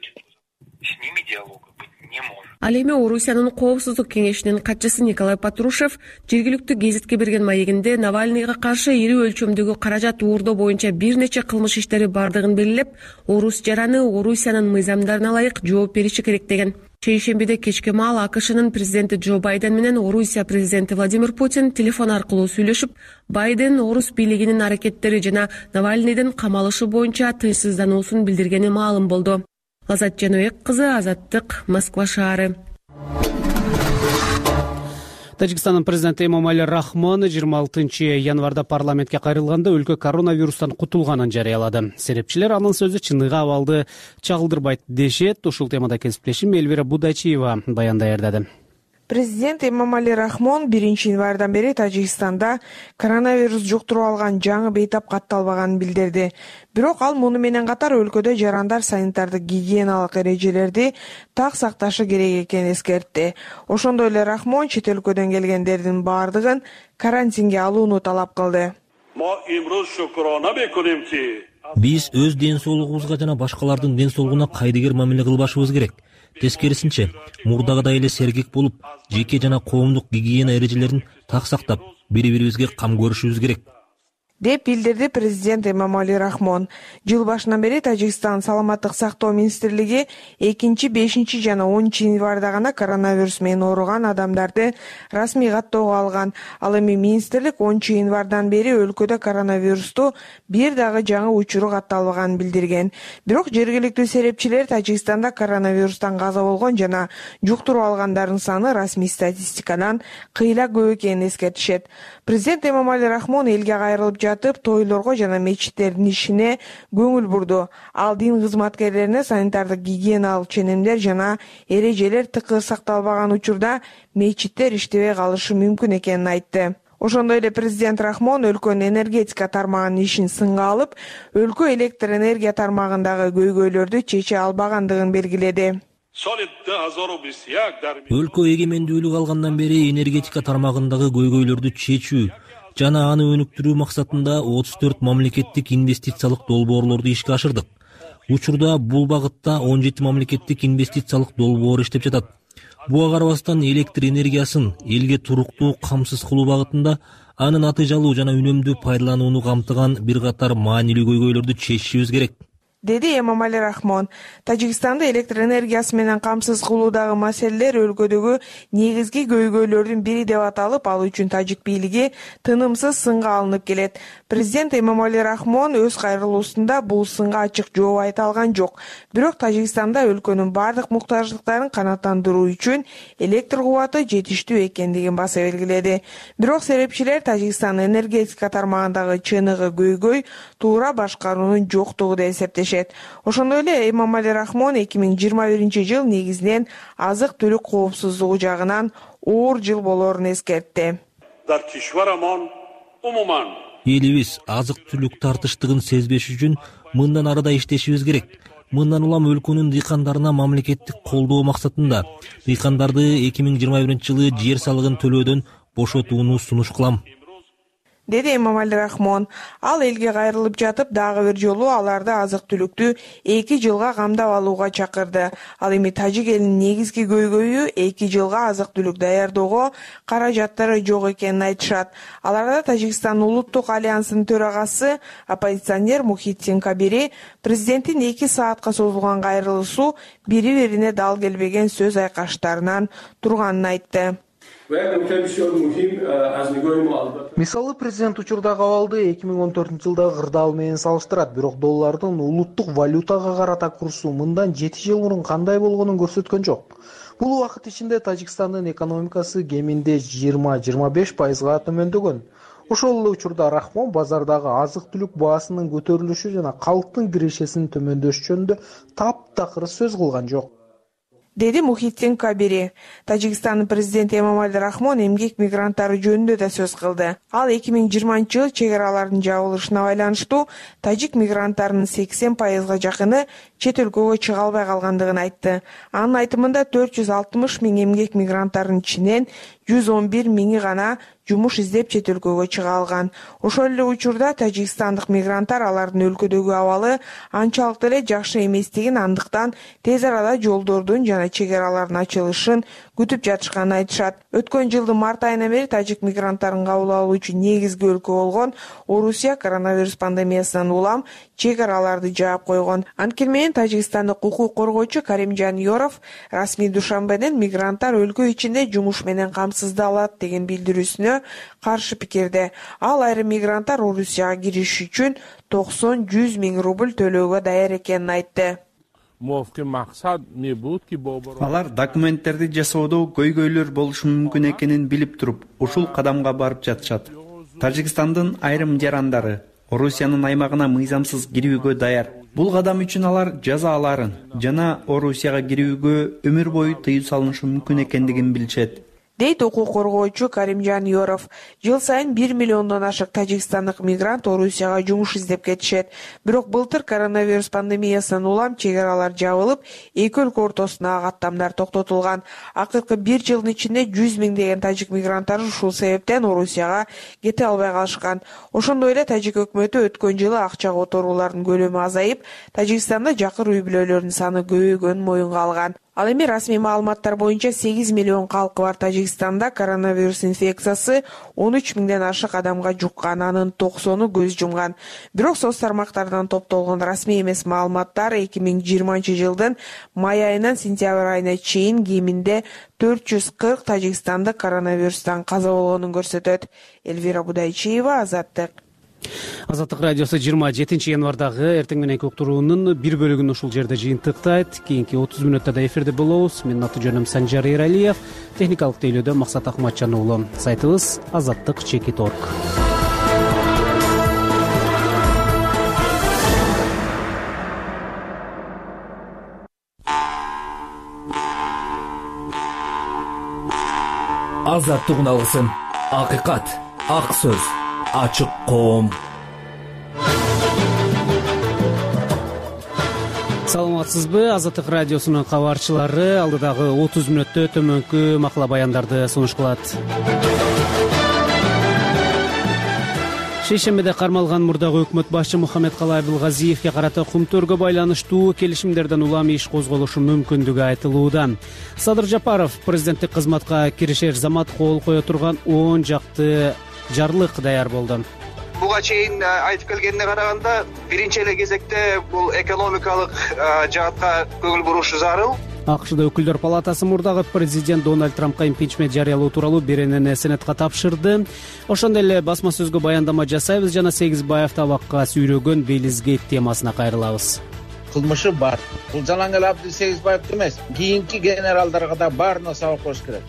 С ними диалога быть не может. Ал эми Орусиянын коопсуздук кеңешинин катчысы Николай Патрушев жергиликтүү гезитке берген маегинде Навальныйга каршы ири өлчөмдөгү каражат уурдоо боюнча бир нече кылмыш иштери бардыгын белгилеп, орус жараны Орусиянын мыйзамдарына ылайык жооп бериши керек деген. Чейшембиде кечке маал АКШнын президенти Джо Байден менен Орусия президенти Владимир Путин телефон аркылуу сүйлөшүп, Байден орус бийлигинин аракеттери жана Навальныйдын камалышы боюнча тынчсыздануусун билдиргени маалым болду. Лазат Жаныбек кызы, Азаттык, Москва шаары. Тажикстандын президенти Эмомали Рахмон жыйырма алтынчы январда парламентке кайрылганда өлкө коронавирустан кутулганын жарыялады. Серепчилер анын сөзү чыныгы абалды чагылдырбайт дешет. Ушул темада кесиптешим Эльвира Будачиева баян даярдады. Президент Эмомали Рахмон биринчи январдан бери Тажикстанда коронавирус жуктуруп алган жаңы бейтап катталбаганын билдирди. Бирок ал муну менен катар өлкөдө жарандар санитардык гигиеналык эрежелерди так сакташы керек экенин эскертти. Ошондой эле Рахмон чет өлкөдөн келгендердин баардыгын карантинге алууну талап кылды. Биз өз ден соолугубузга жана башкалардын ден соолугуна кайдыгер мамиле кылбашыбыз керек. Тескерисинче, мурдагыдай эле сергек болуп, жеке жана коомдук гигиена эрежелерин так сактап, бири-бирибизге кам көрүшүбүз керек. деп билдирди президент Эмомали Рахмон. Жыл башынан бери Тажикстан саламаттык сактоо министрлиги экинчи, бешинчи жана онунчу январда гана коронавирус менен ооруган адамдарды расмий каттоого алган. Ал эми министрлик онунчу январдан бери өлкөдө коронавирусту бир дагы жаңы учуру катталбаганын билдирген. Бирок жергиликтүү серепчилер Тажикстанда коронавирустан каза болгон жана жуктуруп алгандардын саны расмий статистикадан кыйла көп экенин эскертишет. Президент Эмомали Рахмон элге кайрылып жатып тойлорго жана мечиттердин ишине көңүл бурду. Ал дин кызматкерлерине санитардык гигиеналык ченемдер жана эрежелер тыкыр сакталбаган учурда мечиттер иштебей калышы мүмкүн экенин айтты. Ошондой эле президент Рахмон өлкөнүн энергетика тармагынын ишин сынга алып, өлкө электр энергия тармагындагы көйгөйлөрдү чече албагандыгын белгиледи. Өлкө эгемендүүлүк алгандан бери энергетика тармагындагы көйгөйлөрдү чечүү жана аны өнүктүрүү максатында отуз төрт мамлекеттик инвестициялык долбоорлорду ишке ашырдык. Учурда бул багытта он жети мамлекеттик инвестициялык долбоор иштеп жатат. Буга карабастан электр энергиясын элге туруктуу камсыз кылуу багытында анын натыйжалуу жана үнөмдүү пайдаланууну камтыган бир катар маанилүү көйгөйлөрдү чечишибиз керек, деди Эмомали Рахмон. Тажикстанды электр энергиясы менен камсыз кылуудагы маселелер өлкөдөгү негизги көйгөйлөрдүн бири деп аталып, ал үчүн тажик бийлиги тынымсыз сынга алынып келет. Президент Эмомали Рахмон өз кайрылуусунда бул сынга ачык жооп айта алган жок. Бирок Тажикстанда өлкөнүн бардык муктаждыктарын канааттандыруу үчүн электр кубаты жетиштүү экендигин баса белгиледи. Бирок серепчилер Тажикстан энергетика тармагындагы чыныгы көйгөй туура башкаруунун жоктугу деп эсептешет. Ошондой эле Эмомали Рахмон эки миң жыйырма биринчи жыл негизинен азык-түлүк коопсуздугу жагынан оор жыл болоорун эскертти. Элибиз азык-түлүк тартыштыгын сезбеш үчүн мындан арада иштешибиз керек. Мындан улам өлкөнүн дыйкандарына мамлекеттик колдоо максатында дыйкандарды эки миң жыйырма биринчи жылы жер салыгын төлөөдөн бошотууну сунуш кылам, деди Эмомали Рахмон. Ал элге кайрылып жатып дагы бир жолу аларды азык-түлүктү эки жылга камдап алууга чакырды. Ал эми тажик элинин негизги көйгөйү эки жылга азык-түлүк даярдоого каражаттары жок экенин айтышат. Аларда Тажикстан улуттук альянсынын төрагасы оппозиционер Мухитдин Кабири президенттин эки саатка созулган кайрылуусу бири-бирине дал келбеген сөз айкаштарынан турганын айтты. Мисалы, президент учурдагы абалды эки миң он төртүнчү жылдагы кырдаал менен салыштырат, бирок доллардын улуттук валютага карата курсу мындан жети жыл мурун кандай болгонун көрсөткөн жок. Бул убакыт ичинде Тажикстандын экономикасы кеминде жыйырма — жыйырма беш пайызга төмөндөгөн. Ошол эле учурда Рахмон базардагы азык-түлүк баасынын көтөрүлүшү жана калктын кирешесинин төмөндөшү жөнүндө таптакыр сөз кылган жок, деди Мухитдин Кабири. Тажикстандын президенти Эмомали Рахмон эмгек мигранттары жөнүндө да сөз кылды. Ал эки миң жыйырманчы жыл чек аралардын жабылышына байланыштуу тажик мигранттарынын сексен пайызга жакыны чет өлкөгө чыга албай калгандыгын айтты. Анын айтымында төрт жүз алтымыш миң эмгек мигранттарынын ичинен жүз он бир миңи гана жумуш издеп чет өлкөгө чыга алган. Ошол эле учурда тажикстандык мигранттар алардын өлкөдөгү абалы анчалык деле жакшы эместигин, андыктан тез арада жолдордун жана чек аралардын ачылышын күтүп жатышканын айтышат. Өткөн жылдын март айынан бери тажик мигранттарын кабыл алуу үчүн негизги өлкө болгон Орусия коронавирус пандемиясынан улам чек араларды жаап койгон. Анткени менен тажикстандык укук коргоочу Каримжан Yorov расмий Душанбеден мигранттар өлкө ичинде жумуш менен камсыздалат деген билдирүүсүнө каршы пикирде. Ал айрым мигранттар Орусияга кириш үчүн токсон — жүз миң рубль төлөөгө даяр экенин айтты. Алар документтерди жасоодо көйгөйлөр болушу мүмкүн экенин билип туруп, ушул кадамга барып жатышат. Тажикстандын айрым жарандары Орусиянын аймагына мыйзамсыз кирүүгө даяр. Бул кадам үчүн алар жазаларын жана Орусияга кирүүгө өмүр бою тыюу салынышы мүмкүн экендигин билишет, дейт укук коргоочу Каримжан Yorov. Жыл сайын бир миллиондон ашык тажикстандык мигрант Орусияга жумуш издеп кетишет. Бирок былтыр коронавирус пандемиясынан улам чек аралар жабылып, эки өлкө ортосундагы каттамдар токтотулган. Акыркы бир жылдын ичинде жүз миңдеген тажик мигранттар ушул себептен Орусияга кете албай калышкан. Ошондой эле тажик өкмөтү өткөн жылы акча которуулардын көлөмү азайып, Тажикстанда жакыр үй бүлөлөрдүн саны көбөйгөнүн моюнга алган. Ал эми расмий маалыматтар боюнча сегиз миллион калкы бар Тажикстанда коронавирус инфекциясы он үч миңден ашык адамга жуккан, анын токсону көз жумган. Бирок соц тармактардан топтолгон расмий эмес маалыматтар эки миң жыйырманчы жылдын май айынан сентябрь айына чейин кеминде төрт жүз кырк тажикстандык коронавирустан каза болгонун көрсөтөт. Элвира Будайчиева, Азаттык. Азаттык радиосу жыйырма жетинчи январдагы эртең мененки уктуруунун бир бөлүгүн ушул жерде жыйынтыктайт. Кийинки отуз мүнөттө да эфирде болобуз. Менин аты жөнүм Санжар Эралиев, техникалык тейлөөдө Максат Акматжан уулу. Сайтыбыз азаттык чекит точка орг. Азаттык алгысын, акыйкат, ак сөз, ачык коом. Саламатсызбы? Азаттык радиосунун кабарчылары алдыдагы отуз мүнөттө төмөнкү макала баяндарды сунуш кылат. Шейшембиде кармалган мурдагы өкмөт башчы Мухаммедкалый Абылгазиевге карата Кумтөргө байланыштуу келишимдерден улам иш козголушу мүмкүндүгү айтылууда. Садыр Жапаров президенттик кызматка киришер замат кол кое турган он жакты жарлык даяр болду. Буга чейин айтып келгенине караганда, биринчи эле кезекте бул экономикалык жаатка көңүл бурушу зарыл. АКШда өкүлдөр палатасы мурдагы президент Дональд Трампка импичмент жарыялоо тууралуу беренени Сенатка тапшырды. Ошондой эле басма сөзгө баяндама жасайбыз жана Сегизбаев табакка сүйрөгөн Белизгейт темасына кайрылабыз. Кылмышы бар. Бул жалаң эле Абдул Сегизбаев эмес, кийинки генералдарга да баарына сабак болуш керек.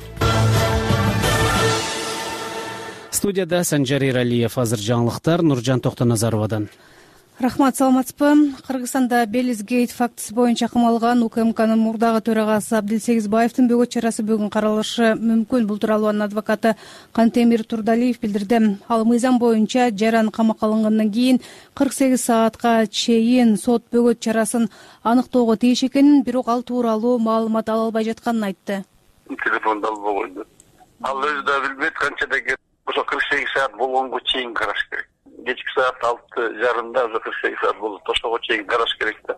Студияда Санжар Эралиев, азыр жаңылыктар Нуржан Токтоназаровадан. Рахмат, саламатсызбы? Кыргызстанда Белизгейт фактысы боюнча камалган УКМКнын мурдагы төрагасы Абдул Сегизбаевдин бөгөт чарасы бүгүн каралышы мүмкүн. Бул тууралуу анын адвокаты Кантемир Турдалиев билдирди. Ал мыйзам боюнча жаран камакка алынгандан кийин кырк сегиз саатка чейин сот бөгөт чарасын аныктоого тийиш экенин, бирок ал тууралуу маалымат ала албай жатканын айтты. Телефонду албай койду. Ал өзү да билбейт канчада ошо кырк сегиз саат болгонго чейин караш керек. Кечки саат алты жарымда уже кырк сегиз саат болду. Ошого чейин караш керек да.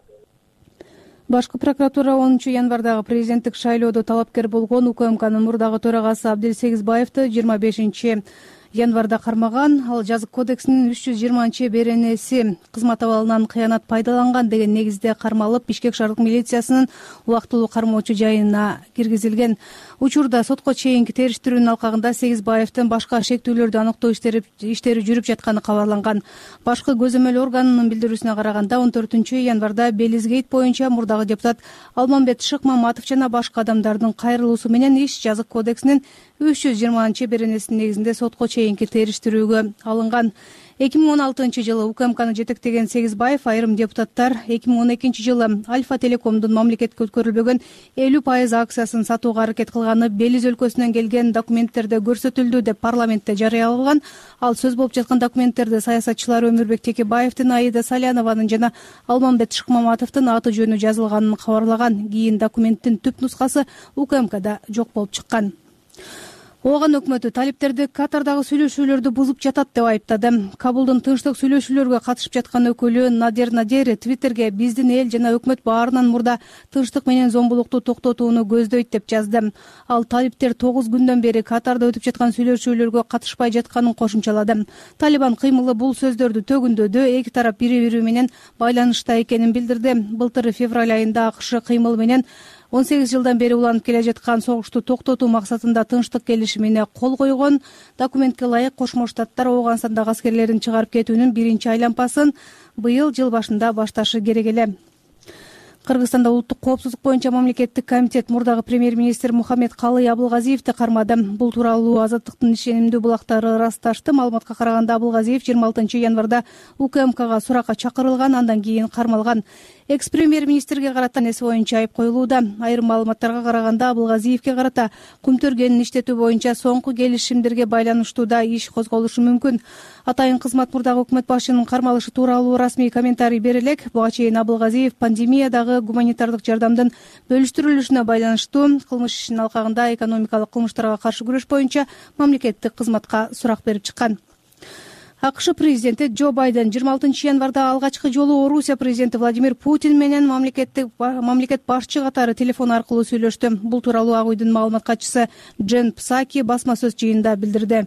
Башкы прокуратура онунчу январдагы президенттик шайлоодо талапкер болгон УКМКнын мурдагы төрагасы Абдул Сегизбаевди жыйырма бешинчи январда кармаган. Ал жазык кодексинин үч жүз жыйырманчы беренеси кызмат абалынан кыянат пайдаланган деген негизде кармалып, Бишкек шаардык милициясынын убактылуу кармоочу жайына киргизилген. Учурда сотко чейинки териштирүүнүн алкагында Сегизбаевдин башка шектүүлөрдү аныктоо иштери иштери жүрүп жатканы кабарланган. Башкы көзөмөл органынын билдирүүсүнө караганда он төртүнчү январда Белизгейт боюнча мурдагы депутат Алмамбет Шыкмаматов жана башка адамдардын кайрылуусу менен иш жазык кодексинин үч жүз жыйырманчы беренесинин негизинде сотко чейинки териштирүүгө алынган. эки миң он алтынчы жылы УКМКны жетектеген Сегизбаев айрым депутаттар эки миң он экинчи жылы Альфа Телекомдун мамлекетке өткөрүлбөгөн элүү пайыз акциясын сатууга аракет кылганы Белиз өлкөсүнөн келген документтерде көрсөтүлдү деп парламентте жарыялаган. Ал сөз болуп жаткан документтерде саясатчылар Өмүрбек Текебаевдин, Аида Салянованын жана Алмамбет Шыкмаматовдун аты жөнү жазылганын кабарлаган. Кийин документтин түп нускасы УКМКда жок болуп чыккан. Ооган өкмөтү талиптерди Катардагы сүйлөшүүлөрдү бузуп жатат деп айыптады. Кабулдун тынчтык сүйлөшүүлөргө катышып жаткан өкүлү Надер Надери Твиттерге биздин эл жана өкмөт баарынан мурда тынчтык менен зомбулукту токтотууну көздөйт деп жазды. Ал талиптер тогуз күндөн бери Катарда өтүп жаткан сүйлөшүүлөргө катышпай жатканын кошумчалады. Талибан кыймылы бул сөздөрдү төгүндөдү, эки тарап бири-бири менен байланышта экенин билдирди. Былтыр февраль айында АКШ кыймыл менен он сегиз жылдан бери уланып келе жаткан согушту токтотуу максатында тынчтык келишимине кол койгон. Документке ылайык Кошмо Штаттар Ооганстандагы аскерлерин чыгарып кетүүнүн биринчи айлампасын быйыл жыл башында башташы керек эле. Кыргызстанда улуттук коопсуздук боюнча мамлекеттик комитет мурдагы премьер-министр Мухаммедкалый Абылгазиевди кармады. Бул тууралуу Азаттыктын ишенимдүү булактары ырасташты. Маалыматка караганда Абылгазиев жыйырма алтынчы январда УКМКга суракка чакырылган, андан кийин кармалган. Экс-премьер-министрге карата эси боюнча айып коюлууда. Айрым маалыматтарга караганда Абылгазиевге карата Кумтөргөнүн иштетүү боюнча соңку келишимдерге байланыштууда иш козголушу мүмкүн. Атайын кызмат мурдагы өкмөт башчынын кармалышы тууралуу расмий комментарий бере элек. Буга чейин Абылгазиев пандемиядагы гуманитардык жардамдын бөлүштүрүлүшүнө байланыштуу кылмыш ишинин алкагында экономикалык кылмыштарга каршы күрөш боюнча мамлекеттик кызматка сурак берип чыккан. акш президенти Джо Байден жыйырма алтынчы январда алгачкы жолу Орусия президенти Владимир Путин менен мамлекеттик мамлекет башчы катары телефон аркылуу сүйлөштү. Бул тууралуу Ак үйдүн маалымат катчысы Джен Псаки басма сөз жыйынында билдирди.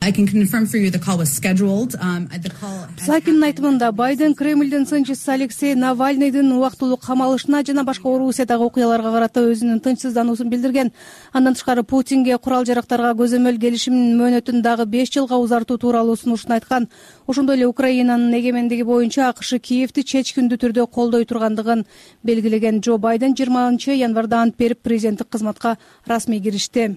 Псакинин айтымында Байден Кремлдин сынчысы Алексей Навальныйдын убактылуу камалышына жана башка Орусиядагы окуяларга карата өзүнүн тынчсыздануусун билдирген. Андан тышкары Путинге курал жарактарга көзөмөл келишимдин мөөнөтүн дагы беш жылга узартуу тууралуу сунушун айткан. Ошондой эле Украинанын эгемендиги боюнча АКШ Киевди чечкиндүү түрдө колдой тургандыгын белгилеген. Джо Байден жыйырманчы январда ант берип президенттик кызматка расмий киришти.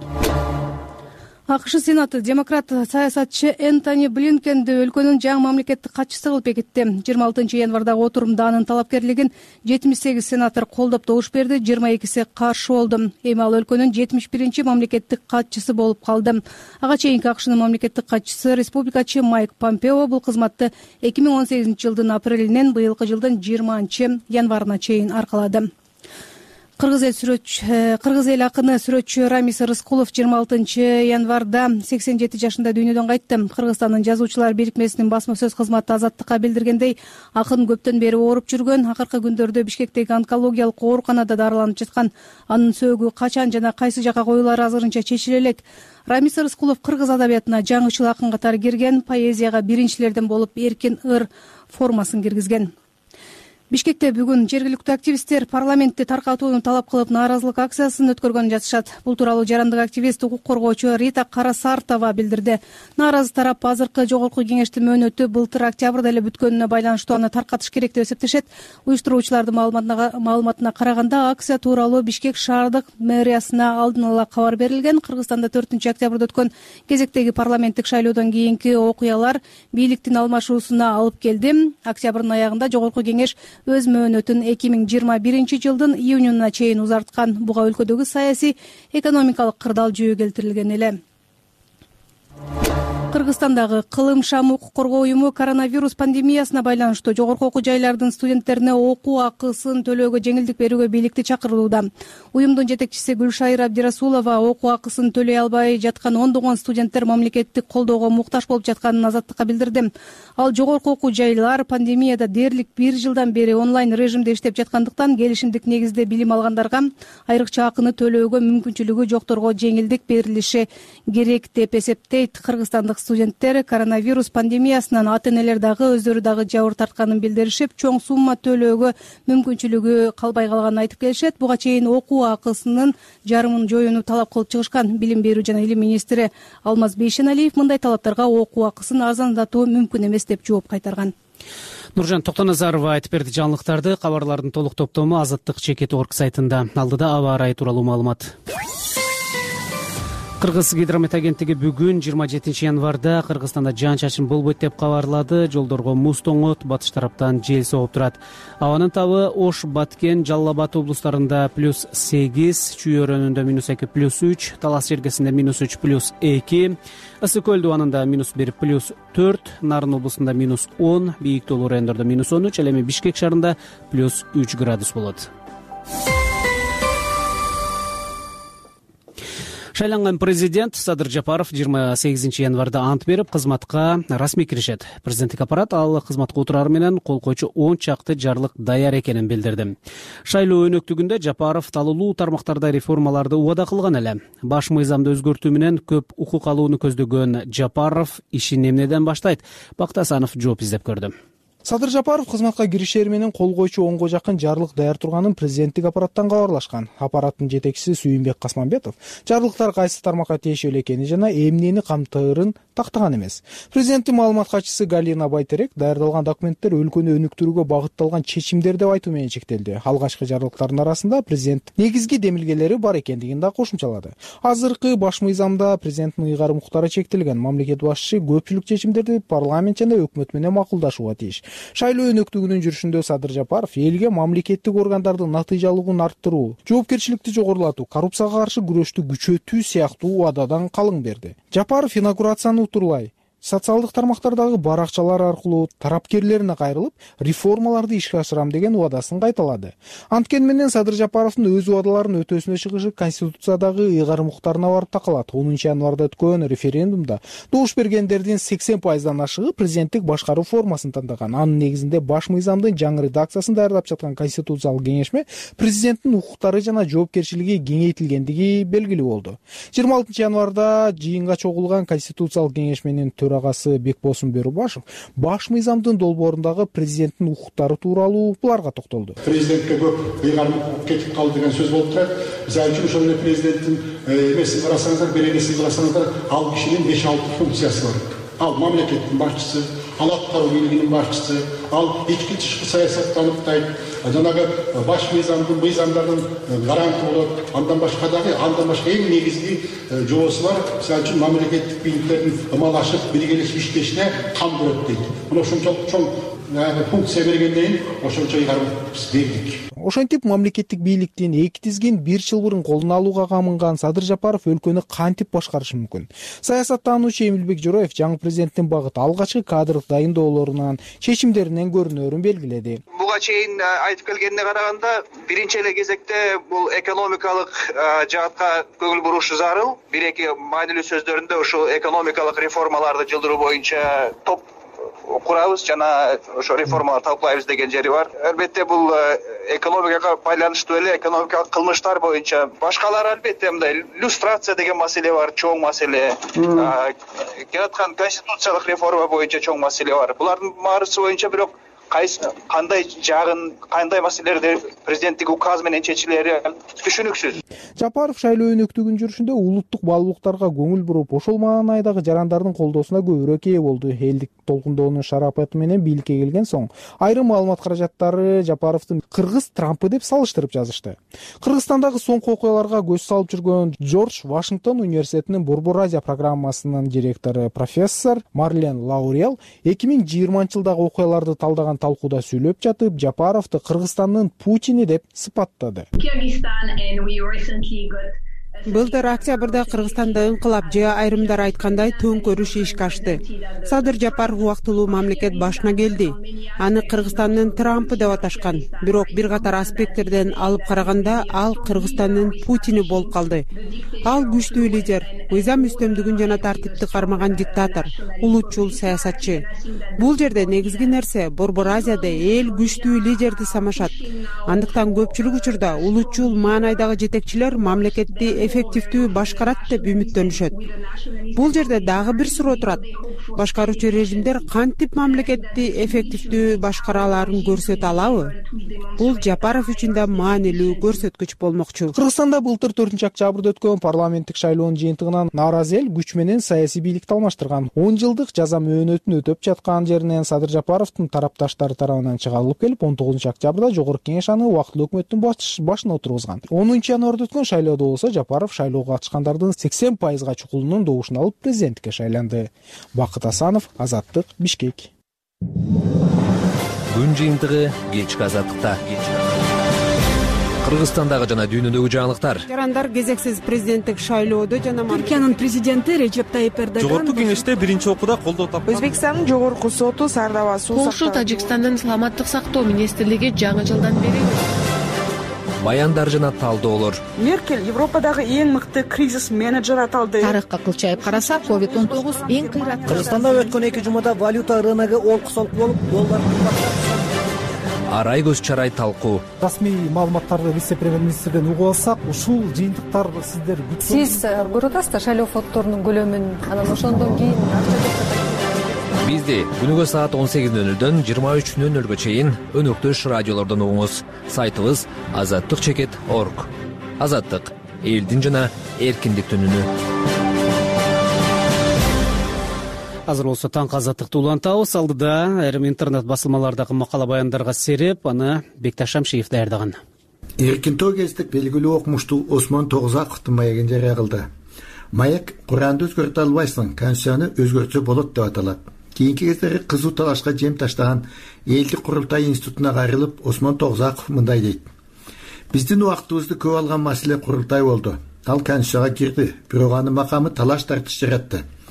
АКШ Сенаты демократ саясатчы Энтони Блинкенди өлкөнүн жаңы мамлекеттик катчысы кылып бекитти. жыйырма алтынчы январдагы отурумда анын талапкерлигин жетимиш сегиз сенатор колдоп добуш берди, жыйырма экиси каршы болду. Эми ал өлкөнүн жетимиш биринчи мамлекеттик катчысы болуп калды. Ага чейинки АКШнын мамлекеттик катчысы республикачы Майк Помпео бул кызматты эки миң он сегизинчи жылдын апрелинен быйылкы жылдын жыйырманчы январына чейин аркалады. Кыргыз эл сүрөтчү Кыргыз эл акыны сүрөтчү Рамис Рыскулов жыйырма алтынчы январда сексен жети жашында дүйнөдөн кайтты. Кыргызстандын жазуучулар бирикмесинин басма сөз кызматы Азаттыкка билдиргендей, акын көптөн бери ооруп жүргөн, акыркы күндөрдө Бишкектеги онкологиялык ооруканада дарыланып жаткан. Анын сөөгү качан жана кайсы жака коюлары азырынча чечиле элек. Рамис Рыскулов кыргыз адабиятына жаңычыл акын катары кирген, поэзияга биринчилерден болуп эркин ыр формасын киргизген. Бишкекте бүгүн жергиликтүү активисттер парламентти таркатууну талап кылып нааразылык акциясын өткөргөнү жатышат. Бул тууралуу жарандык активист, укук коргоочу Рита Карасартова билдирди. Нааразы тарап азыркы жогорку кеңештин мөөнөтү былтыр октябрда эле бүткөнүнө байланыштуу аны таркатыш керек деп эсептешет. Уюштуруучулардын маалыматына караганда акция тууралуу Бишкек шаардык мэриясына алдын ала кабар берилген. Кыргызстанда төртүнчү октябрда өткөн кезектеги парламенттик шайлоодон кийинки окуялар бийликтин алмашуусуна алып келди. Октябрдын аягында жогорку кеңеш өз мөөнөтүн эки миң жыйырма биринчи жылдын июнуна чейин узарткан. Буга өлкөдөгү саясий экономикалык кырдаал жөө келтирилген эле. Кыргызстандагы Кылым Шам укук коргоо уюму коронавирус пандемиясына байланыштуу жогорку окуу жайлардын студенттерине окуу акысын төлөөгө жеңилдик берүүгө бийликти чакырууда. Уюмдун жетекчиси Гүлшайыр Абдирасулова окуу акысын төлөй албай жаткан ондогон студенттер мамлекеттик колдоого муктаж болуп жатканын Азаттыкка билдирди. Ал жогорку окуу жайлар пандемияда дээрлик бир жылдан бери онлайн режимде иштеп жаткандыктан келишимдик негизде билим алгандарга айрыкча акыны төлөөгө мүмкүнчүлүгү жокторго жеңилдик берилиши керек деп эсептейт. Кыргызстандык студенттер коронавирус пандемиясынан ата-энелер дагы өздөрү дагы жабыр тартканын билдиришип, чоң сумма төлөөгө мүмкүнчүлүгү калбай калганын айтып келишет. Буга чейин окуу акысынын жарымын жоюуну талап кылып чыгышкан. Билим берүү жана илим министри Алмаз Бейшеналиев мындай талаптарга окуу акысын арзандатуу мүмкүн эмес деп жооп кайтарган. Нуржан Токтоназарова айтып берди жаңылыктарды. Кабарлардын толук топтому Азаттык чекит орг сайтында. Алдыда аба ырайы тууралуу маалымат. Кыргыз гидромет агенттиги бүгүн жыйырма жетинчи январда Кыргызстанда жаан-чачын болбойт деп кабарлады. Жолдорго муз тоңот, батыш тараптан жел согуп турат. Абанын табы Ош, Баткен, Жалал Абад облустарында плюс сегиз, Чүй өрөөнүндө минус эки плюс үч, Талас жергесинде минус үч плюс эки, Ысык көл дубанында минус бир плюс төрт, Нарын облусунда минус он, бийик тоолуу райондордо минус он үч, ал эми Бишкек шаарында плюс үч градус болот. Шайланган президент Садыр Жапаров жыйырма сегизинчи январда ант берип, кызматка расмий киришет. Президенттик аппарат ал кызматка отурары менен кол койчу он чакты жарлык даяр экенин билдирди. Шайлоо өнөктүгүндө Жапаров талуулуу тармактарда реформаларды убада кылган эле. Баш мыйзамды өзгөртүү менен көп укук алууну көздөгөн Жапаров ишин эмнеден баштайт? Бактасанов жооп издеп көрдү. Садыр Жапаров кызматка киришери менен кол койчу онго жакын жарлык даяр турганын президенттик аппараттан кабарлашкан. Аппараттын жетекчиси Сүйүнбек Касманбетов жарлыктар кайсы тармакка тиешелүү экени жана эмнени камтыырын тактаган эмес. Президенттин маалымат катчысы Галина Байтерек даярдалган документтер өлкөнү өнүктүрүүгө багытталган чечимдер деп айтуу менен чектелди. Алгачкы жарлыктардын арасында президент негизги демилгелери бар экендигин да кошумчалады. Азыркы баш мыйзамда президенттин ыйгарым укуктары чектелген. Мамлекет башчысы көпчүлүк чечимдерди парламент жана өкмөт менен макулдашууга тийиш. Шайлоо өнөктүгүнүн жүрүшүндө Садыр Жапаров элге мамлекеттик органдардын натыйжалуулугун арттыруу, жоопкерчиликти жогорулатуу, коррупцияга каршы күрөштү күчөтүү сыяктуу убададан калың берди. Жапаров инаугурацияны утурлай социалдык тармактардагы баракчалар аркылуу тарапкерлерине кайрылып реформаларды ишке ашырам деген убадасын кайталады. Анткени менен Садыр Жапаровдун өз убадаларын өтөөсүнө чыгышы конституциядагы ыйгарым укуктарына барып такалат. онунчу январда өткөн референдумда добуш бергендердин сексен пайыздан ашыгы президенттик башкаруу формасын тандаган. Анын негизинде баш мыйзамдын жаңы редакциясын даярдап жаткан конституциялык кеңешме президенттин укуктары жана жоопкерчилиги кеңейтилгендиги белгилүү болду. жыйырма алтынчы январда жыйынга чогулган конституциялык кеңешменин төрагасы Бекбосун Бөрүбашев баш мыйзамдын долбоорундагы президенттин укуктары тууралуу буларга токтолду. Президентке көп ыйгарым кетип калды деген сөз болуп турат. Мисалы үчүн ошол эле президенттин эмесин карасаңыздар, беренесин карасаңыздар, ал кишинин беш алты функциясы бар. Ал мамлекеттин башчысы, ал аткаруу бийлигинин башчысы, ал ички тышкы саясатты аныктайт, жанагы баш мыйзамдын мыйзамдардын гаранты болот. Андан башка дагы, андан башка эң негизги жоосу бар. Мисалы үчүн мамлекеттик бийликтердин ымалашып биргелешип иштешине кам көрөт дейт. Мына ошончолук чоң функция бергенден ошончо ыйгарым бердик. Ошентип мамлекеттик бийликтин эки тизгин бир жыл мурун колуна алууга камынган Садыр Жапаров өлкөнү кантип башкарышы мүмкүн? Саясаттануучу Эмилбек Жороев жаңы президенттин багыты алгачкы кадрлык дайындоолорунан, чечимдеринен көрүнөрүн белгиледи. Буга чейин айтып келгенине караганда, биринчи эле кезекте бул экономикалык жаатка көңүл бурушу зарыл. Бир-эки маанилүү сөздөрүндө ушул экономикалык реформаларды жылдыруу боюнча топ курабыз жана ошо реформаларды талкуулайбыз деген жери бар. Албетте бул экономикага байланыштуу эле экономикалык кылмыштар боюнча. Башкалар албетте мындай иллюстрация деген маселе бар, чоң маселе. Келаткан конституциялык реформа боюнча чоң маселе бар. Булардын баарысы боюнча бирок кайсы кандай жагын, кандай маселелерди президенттик указ менен чечилери түшүнүксүз. Жапаров шайлоо өнөктүгүн жүрүшүндө улуттук баалуулуктарга көңүл буруп, ошол маанайдагы жарандардын колдоосуна көбүрөөк ээ болду. Элдик толкундоонун шарапаты менен бийликке келген соң, айрым маалымат каражаттары Жапаровдун кыргыз Трампы деп салыштырып жазышты. Кыргызстандагы соңку окуяларга көз салып жүргөн Джордж Вашингтон университетинин Борбор Азия программасынын директору профессор Марлен Лаурел эки миң жыйырманчы жылдагы окуяларды талдаган талкууда сүйлөп жатып, Жапаровду Кыргызстандын Путини деп сыпаттады. Былтыр октябрда Кыргызстанда ыңкылап же айрымдар айткандай төңкөрүш ишке ашты. Садыр Жапаров убактылуу мамлекет башына келди. Аны Кыргызстандын Трампы деп аташкан. Бирок бир катар аспекттерден алып караганда ал Кыргызстандын Путини болуп калды. Ал күчтүү лидер, мыйзам үстөмдүгүн жана тартипти кармаган диктатор, улутчул саясатчы. Бул жерде негизги нерсе Борбор Азияда эл күчтүү лидерди самашат. Андыктан көпчүлүк учурда улутчул маанайдагы жетекчилер мамлекетти эффективдүү башкарат деп үмүттөнүшөт. Бул жерде дагы бир суроо турат. Башкаруучу режимдер кантип мамлекетти эффективдүү башкара аларын көрсөтө алабы? Бул Жапаров үчүн да маанилүү көрсөткүч болмокчу. Кыргызстанда былтыр төртүнчү октябрда өткөн парламенттик шайлоонун жыйынтыгынан нааразы эл күч менен саясий бийликти алмаштырган. он жылдык жаза мөөнөтүн өтөп жаткан жеринен Садыр Жапаровдун тарапташтары тарабынан чыгарылып келип, он тогузунчу октябрда жогорку кеңеш аны убактылуу өкмөттүн башына отургузган. онунчу январда өткөн шайлоодо болсо Жапаров шайлоого катышкандардын сексен пайызга чукулунун добушун алып президенттикке шайланды. Бакыт Асанов, Азаттык, Бишкек. Күн жыйынтыгы кечки Азаттыкта. Кыргызстандагы жана дүйнөдөгү жаңылыктар. Жарандар кезексиз президенттик шайлоодо жана Түркиянын президенти Режеп Тайип Эрдоган жогорку кеңеште биринчи окууда колдоо тапкан. Өзбекстандын жогорку соту Сардаба суу Полша Тажикстандын саламаттык сактоо министрлиги жаңы жылдан бери баяндар жана талдоолор. Меркель Европадагы эң мыкты кризис менеджер аталды. Тарыхка кылчайып караса, ковид он тогуз эң кыйрат. Кыргызстанда өткөн эки жумада валюта рыногу олкусолук болуп, доллар арай көз чарай талкуу. Расмий маалыматтарды вице-премьер-министрден угуп алсак, ушул жыйынтыктар сиздер Сиз көрүп атасыздар шайлоо фотторунун көлөмүн, анан ошондон кийин Бизди күнүгө саат он сегиз нөл нөлдөн жыйырма үч нөл нөлгө чейин өнөктөш радиолордон угуңуз. Сайтыбыз азаттык чекит точка орг. Азаттык элдин жана эркиндиктин үнү. Азыр болсо таңкы азаттыкты улантабыз. Алдыда айрым интернет басылмалардагы макала баяндарга сереп, аны Бекташ Шамшиев даярдаган. Эркинтөө кездик белгилүү окумуштуу Осмон Тогузаковдун маегин жарыя кылды. Маек Куранды өзгөртө албайсың, Конституцияны өзгөртсө болот деп аталат. Кийинки кездери кызуу талашка жем таштаган Элдик курултай институтуна кайрылып Осмон Тогузаков мындай дейт. Биздин убактыбызды көп алган маселе курултай болду. Ал Конституцияга кирди, бирок анын макамы талаш тартыш жаратты.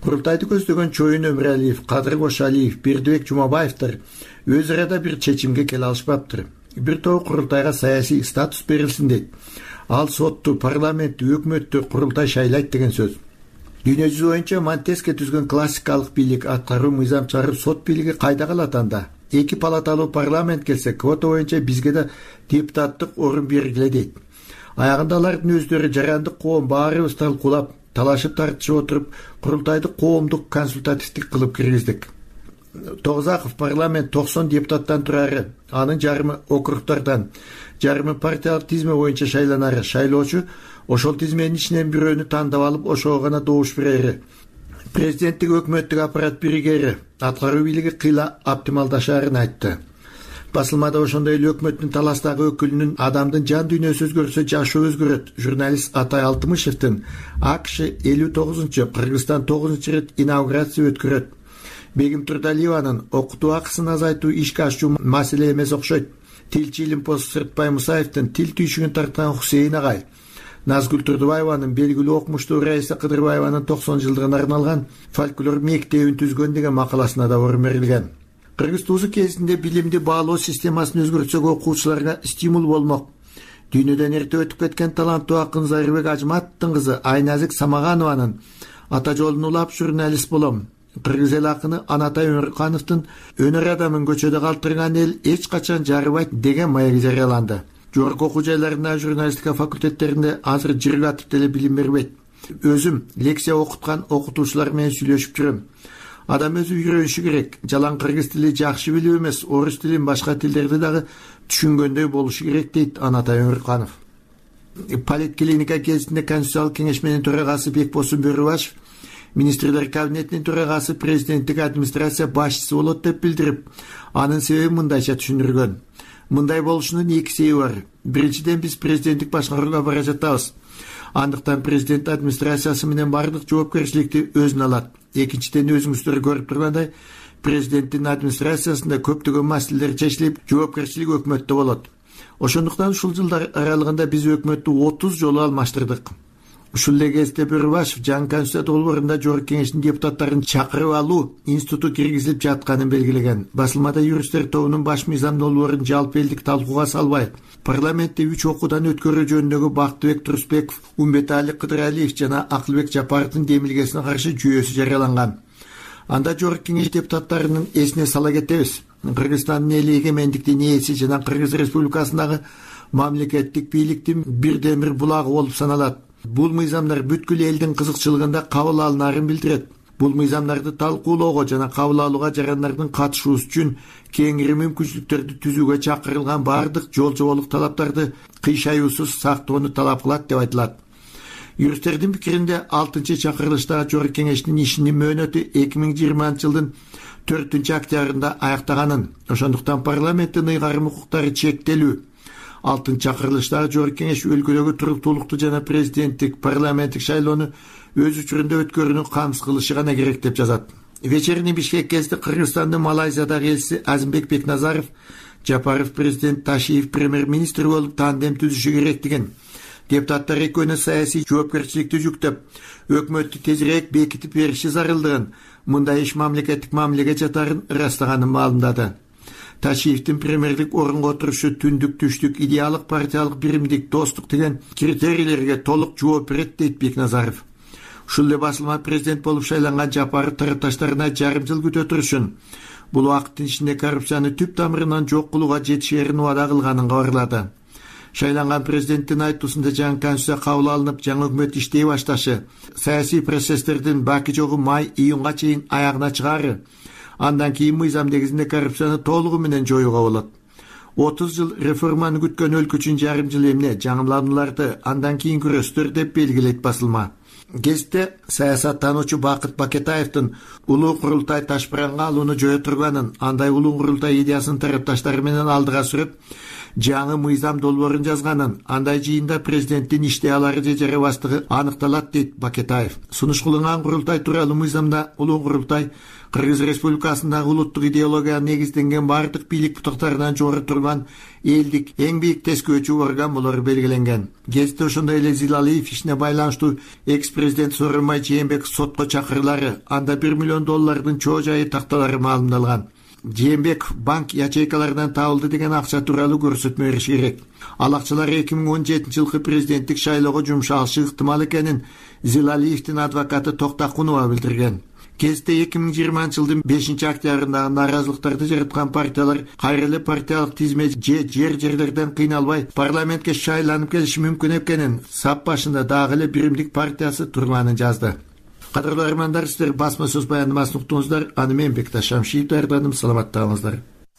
курултайды көздөгөн чоюн өмүралиев, кадыр кошалиев, бердибек жумабаевдер өз арада бир чечимге келе алышпаптыр. Бир топ курултайга саясий статус берилсин дейт. Ал сотту, парламентти, өкмөттү курултай шайлайт деген сөз. Дүйнө жүзү боюнча Монтеске түзгөн классикалык бийлик аткаруу мыйзам чыгарып сот бийлиги кайда калат анда? Эки палаталуу парламент келсе, квота боюнча бизге да депутаттык орун бергиле дейт. Аягында алардын өздөрү жарандык коом баарыбыз талкуулап, талашып тартышып отуруп, курултайды коомдук консультативдик кылып киргиздик. Тогузаков парламент токсон депутаттан турары, анын жарымы округдардан, жарымы партиялык тизме боюнча шайланары. Шайлоочу ошол тизменин ичинен бирөөнү тандап алып, ошого гана добуш берери. Президенттик өкмөттүк аппарат биригери аткаруу бийлиги кыйла оптималдашаарын айтты. Басылмада ошондой эле өкмөттүн таластагы өкүлүнүн адамдын жан дүйнөсү өзгөрсө жашоо өзгөрөт. Журналист Атай Алтымышевдин АКШ элүү тогузунчу, Кыргызстан тогузунчу ирет инаугурация өткөрөт. Бегим Турдалиеванын окутуу акысын азайтуу ишке ашуу маселе эмес окшойт. Тилчи Илимпоз Сыртбай Мусаевдин тил түйшүгүн тарткан Хусейин агай, Назгүл Турдубаеванын белгилүү окумуштуу Раиса Кыдырбаеванын токсон жылдыгына арналган фольклор мектебин түзгөн деген макаласына да орун берилген. Кыргыз туузу кезинде билимди баалоо системасын өзгөртсөк окуучуларга стимул болмок. Дүйнөдөн эрте өтүп кеткен таланттуу акын Зайырбек Ажматовдун кызы Айназик Самаганованын ата жолун улап журналист болом. Кыргыз эл акыны Анатай Өмүркановдун өнөр адамын көчөдө калтырган эл эч качан жарыбайт деген маеги жарыяланды. Жогорку окуу жайларында журналистика факультеттеринде азыр жыргатып деле билим бербейт. Өзүм лекция окуткан окутуучулар менен сүйлөшүп жүрөм. Адам өзү үйрөнүшү керек. Жалаң кыргыз тили жакшы билип эмес, орус тилин, башка тилдерди дагы түшүнгөндөй болушу керек дейт Анатай Өмүрканов. Политклиника кезинде Конституциялык кеңеш менен төрагасы Бекбосун Бөрүбашев министрлер кабинетинин төрагасы президенттик администрация башчысы болот деп билдирип, анын себебин мындайча түшүндүргөн. Мындай болушунун эки себеби бар. Биринчиден, биз президенттик башкарууга бара жатабыз. Андыктан президент администрациясы менен бардык жоопкерчиликти өзүнө алат. Экинчиден, өзүңүздөр көрүп тургандай, президенттин администрациясында көптөгөн маселелер чечилип, жоопкерчилик өкмөттө болот. Ошондуктан ушул жылдар аралыгында биз өкмөттү отуз жолу алмаштырдык. Ушул эле кезде Бөрүбашев жаңы конституция долбоорунда жогорку кеңештин депутаттарын чакырып алуу институту киргизилип жатканын белгилеген. Басылмада юристтер тобунун баш мыйзам долбоорун жалпы элдик талкууга салбай, парламентте үч окуудан өткөрүү жөнүндөгү Бактыбек Турсбеков, Умбетали Кыдыралиев жана Акылбек Жапаровдун демилгесине каршы жүйөсү жарыяланган. Анда жогорку кеңеш депутаттарынын эсине сала кетебиз. Кыргызстандын эли эгемендиктин ээси жана Кыргыз Республикасындагы мамлекеттик бийликтин бирден бир булагы болуп саналат. Бул мыйзамдар бүткүл элдин кызыкчылыгында кабыл алынаарын билдирет. Бул мыйзамдарды талкуулоого жана кабыл алууга жарандардын катышуусу үчүн кеңири мүмкүнчүлүктөрдү түзүүгө чакырылган бардык жол жоболук талаптарды кыйшаюусуз сактоону талап кылат деп айтылат. Юристтердин пикиринде алтынчы чакырылыштагы жогорку кеңештин ишинин мөөнөтү эки миң жыйырманчы жылдын төртүнчү октябрында аяктаганын, ошондуктан парламенттин ыйгарым укуктары чектелүү. Алтынчы чакырылыштагы жогорку кеңеш өлкөдөгү туруктуулукту жана президенттик парламенттик шайлоону өз учурунда өткөрүүнү камсыз кылышы гана керек деп жазат. Вечерний Бишкек кезинде Кыргызстандын Малайзиядагы элчиси Азимбек Бекназаров, Жапаров президент, Ташиев премьер-министр болуп тандем түзүшү керектигин, депутаттар экөөнө саясий жоопкерчиликти жүктөп, өкмөттү тезирээк бекитип бериши зарылдыгын, мындай иш мамлекеттик мамилеге жатарын ырастаганын маалымдады. Ташиевдин премьерлик орунга отурушу түндүк түштүк идеалык партиялык биримдик достук деген критерийлерге толук жооп берет дейт Бекназаров. Ушул эле басылма президент болуп шайланган Жапаров тарапташтарына жарым жыл күтө турушун, бул убакыттын ичинде коррупцияны түп тамырынан жок кылууга жетишерин убада кылганын кабарлады. Шайланган президенттин айтуусунда жаңы конституция кабыл алынып, жаңы өкмөт иштей башташы, саясий процесстердин баки жогу май-июнга чейин аягына чыгары, андан кийин мыйзам негизинде коррупцияны толугу менен жоюуга болот. отуз жыл реформаны күткөн өлкө үчүн жарым жыл эмне, жаңыланууларды андан кийин күрөстөр деп белгилейт басылма. Гезитте саясаттануучу Бакыт Бакетаевдин улуу курултай ташпыранга алууну жое турганын, андай улуу курултай идеясын тарапташтары менен алдыга сүрүп, жаңы мыйзам долбоорун жазганын, андай жыйында президенттин иштей алары же жарабастыгы аныкталат дейт Бакетаев. Сунуш кылынган курултай тууралуу мыйзамда улуу курултай Кыргыз Республикасындагы улуттук идеологияга негизденген бардык бийлик бутактарынан жогору турган элдик эң бийик тескөөчү орган болору белгиленген. Гезитте ошондой эле Зилалиев ишине байланыштуу экс-президент Сооронбай Жээнбеков сотко чакырылары, анда бир миллион доллардын чоо жайы такталары маалымдалган. Жээнбеков банк ячейкаларынан табылды деген акча тууралуу көрсөтмө бериши керек. Ал акчалар эки миң он жетинчи жылкы президенттик шайлоого жумшалышы ыктымал экенин Зилалиевдин адвокаты Токтакунова билдирген. Кезде эки миң жыйырманчы жылдын бешинчи октябрындагы нааразылыктарды жараткан партиялар кайра эле партиялык тизме же жер жерлерден кыйналбай парламентке шайланып келиши мүмкүн экенин сап башында дагы эле Биримдик партиясы турганын жазды. Кадырлуу армандар, сиздер басма сөз баяндамасын уктуңуздар. Аны мен Бекташ Шамшиев даярдадым. Саламаттаңыздар.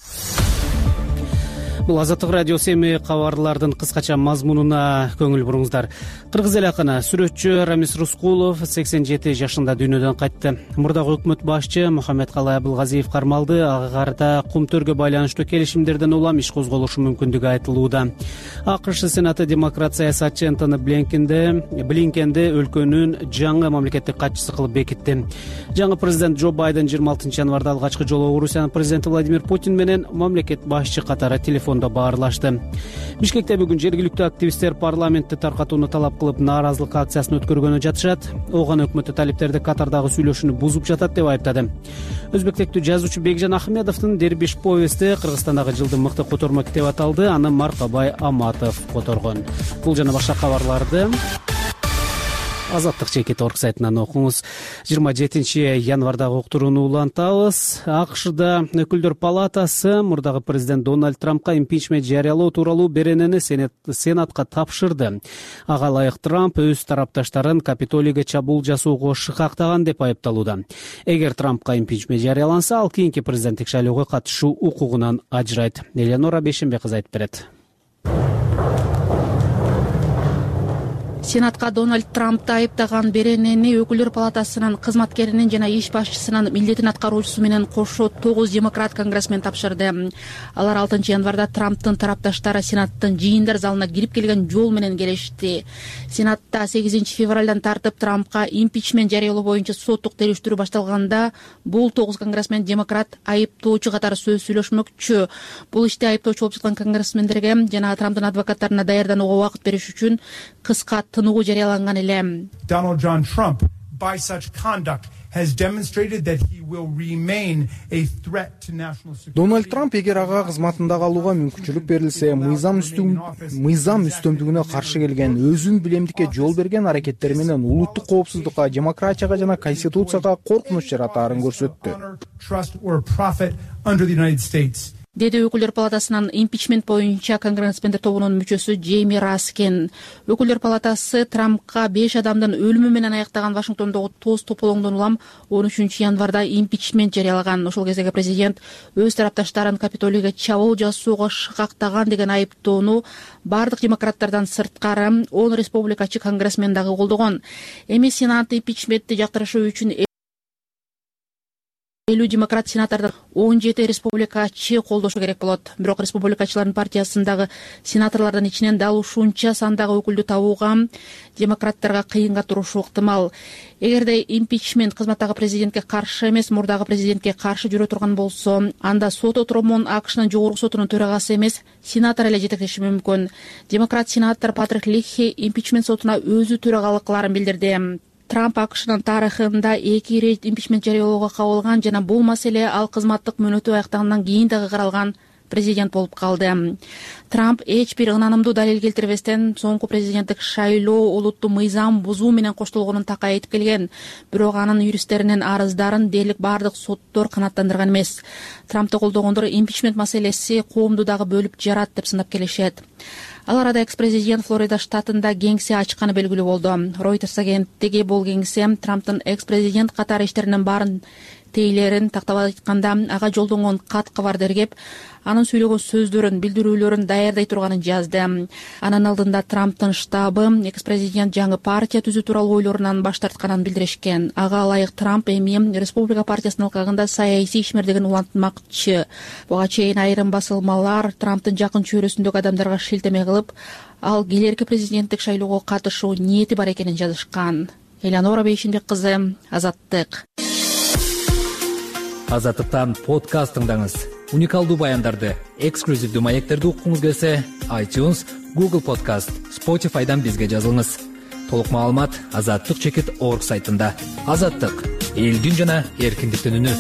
Бул Азаттык радиосу, эми кабарлардын кыскача мазмунуна көңүл буруңуздар. Кыргыз эл акыны сүрөтчү Рамис Рускулов сексен жети жашында дүйнөдөн кайтты. Мурдагы өкмөт башчы Мухаммедкалай Абылгазиев кармалды. Ага карата кумтөргө байланыштуу келишимдерден улам иш козголушу мүмкүндүгү айтылууда. АКШ Сенаты демократ саясатчы Энтони Блинкенди өлкөнүн жаңы мамлекеттик катчысы кылып бекитти. Жаңы президент Джо Байден жыйырма алтынчы январда алгачкы жолу Орусиянын президенти Владимир Путин менен мамлекет башчы катары телефон баарлашты. Бишкекте бүгүн жергиликтүү активисттер парламентти таркатууну талап кылып нааразылык акциясын өткөргөнү жатышат. Оган өкмөтү талиптерди катардагы сүйлөшүүнү бузуп жатат деп айыптады. Өзбектектүү жазуучу Бекжан Ахмедовдун Дербиш повести Кыргызстандагы жылдын мыкты котормо китеби аталды. Аны Маркабай Аматов которгон. Бул жана башка кабарларды Азаттык чекит орг сайтынан окуңуз. жыйырма жетинчи январдагы уктурууну улантабыз. АКШда өкүлдөр палатасы мурдагы президент Дональд Трампка импичмент жарыялоо тууралуу беренени Сенатка тапшырды. Ага ылайык Трамп өз тарапташтарын Капитолийге чабуул жасоого шыкактаган деп айыпталууда. Эгер Трампка импичмент жарыяланса, ал кийинки президенттик шайлоого катышуу укугунан ажырайт. Элеонора Бешенбек кызы айтып берет. Сенатка Дональд Трампты айыптаган беренени өкүлдөр палатасынын кызматкеринин жана иш башчысынын милдетин аткаруучусу менен кошо тогуз демократ конгрессмен тапшырды. Алар алтынчы январда Трамптын тарапташтары Сенаттын жыйындар залына кирип келген жол менен келишти. Сенатта сегизинчи февралдан тартып Трампка импичмент жарыялоо боюнча соттук териштирүү башталганда бул тогуз конгрессмен демократ айыптоочу катары сөз сүйлөшмөкчү. Бул иште айыптоочу болуп жаткан конгрессмендерге жана Трамптын адвокаттарына даярданууга убакыт бериш үчүн кыска тынугу жарыяланган эле. Donald John Trump, by such conduct, has demonstrated that he will remain a threat to national security. Дональд Трамп эгер ага кызматында калууга мүмкүнчүлүк берилсе, мыйзам мыйзам үстөмдүгүнө каршы келген, өзүн билемдикке жол берген аракеттери менен улуттук коопсуздукка, демократияга жана конституцияга коркунуч жаратаарын көрсөттү. Деди өкүлдөр палатасынын импичмент боюнча конгрессмендер тобунун мүчөсү Джейми Раскен. Өкүлдөр палатасы Трампка беш адамдын өлүмү менен аяктаган Вашингтондогу тоз тополоңдон улам он үчүнчү январда импичмент жарыялаган. Ошол кездеги президент өз тарапташтарын Капитолийге чабуул жасоого шыкактаган деген айыптоону бардык демократтардан сырткары он республикачы конгрессмен дагы колдогон. Эми Сенат импичментти жактырышы үчүн элүү демократ сенатордон он жети республикачы колдошу керек болот. Бирок республикачылардын партиясындагы сенаторлордун ичинен дал ушунча сандагы өкүлдү табууга демократтарга кыйынга турушу ыктымал. Эгерде импичмент кызматтагы президентке каршы эмес, мурдагы президентке каршы жүрө турган болсо, анда сот отуромун АКШнын жогорку сотунун төрагасы эмес, сенатор эле жетектеши мүмкүн. Демократ сенатор Патрик Лихи импичмент сотуна өзү төрагалык кыларын билдирди. Трамп АКШнын тарыхында эки ирет импичмент жарыялоого кабылган жана бул маселе ал кызматтык мөөнөтү аяктагандан кийин дагы каралган президент болуп калды. Трамп эч бир ынанымдуу далил келтирбестен соңку президенттик шайлоо улуттуу мыйзам бузуу менен коштолгонун такай айтып келген. Бирок анын юристтеринин арыздарын дээрлик бардык соттор канааттандырган эмес. Трампты колдогондор импичмент маселеси коомду дагы бөлүп жарат деп сынап келишет. Ал арада экс-президент Флорида штатында кеңсе ачканы белгилүү болду. Reuters агенттиги бул кеңсе Трамптын экс-президент катары иштеринин баарын тейлерин тактап айтканда ага жолдонгон кат кабардергеп, анын сүйлөгөн сөздөрүн, билдирүүлөрүн даярдай турганын жазды. Анын алдында Трамптын штабы экс-президент жаңы партия түзүү тууралуу ойлорунан баш тартканын билдиришкен. Ага ылайык Трамп эми Республика партиясынын алкагында саясий ишмердигин улантмакчы. Буга чейин айрым басылмалар Трамптын жакын чөйрөсүндөгү адамдарга шилтеме кылып, ал келерки президенттик шайлоого катышуу ниети бар экенин жазышкан. Элеонора Бейшенбек кызы, Азаттык. Азаттыктан подкаст тыңдаңыз. Уникалдуу баяндарды, эксклюзивдүү маектерди уккуңуз келсе, iTunes, Google Podcast, Spotify'дан бизге жазылыңыз. Толук маалымат азаттык чекит орг сайтында. Азаттык — элдин жана эркиндиктин үнү.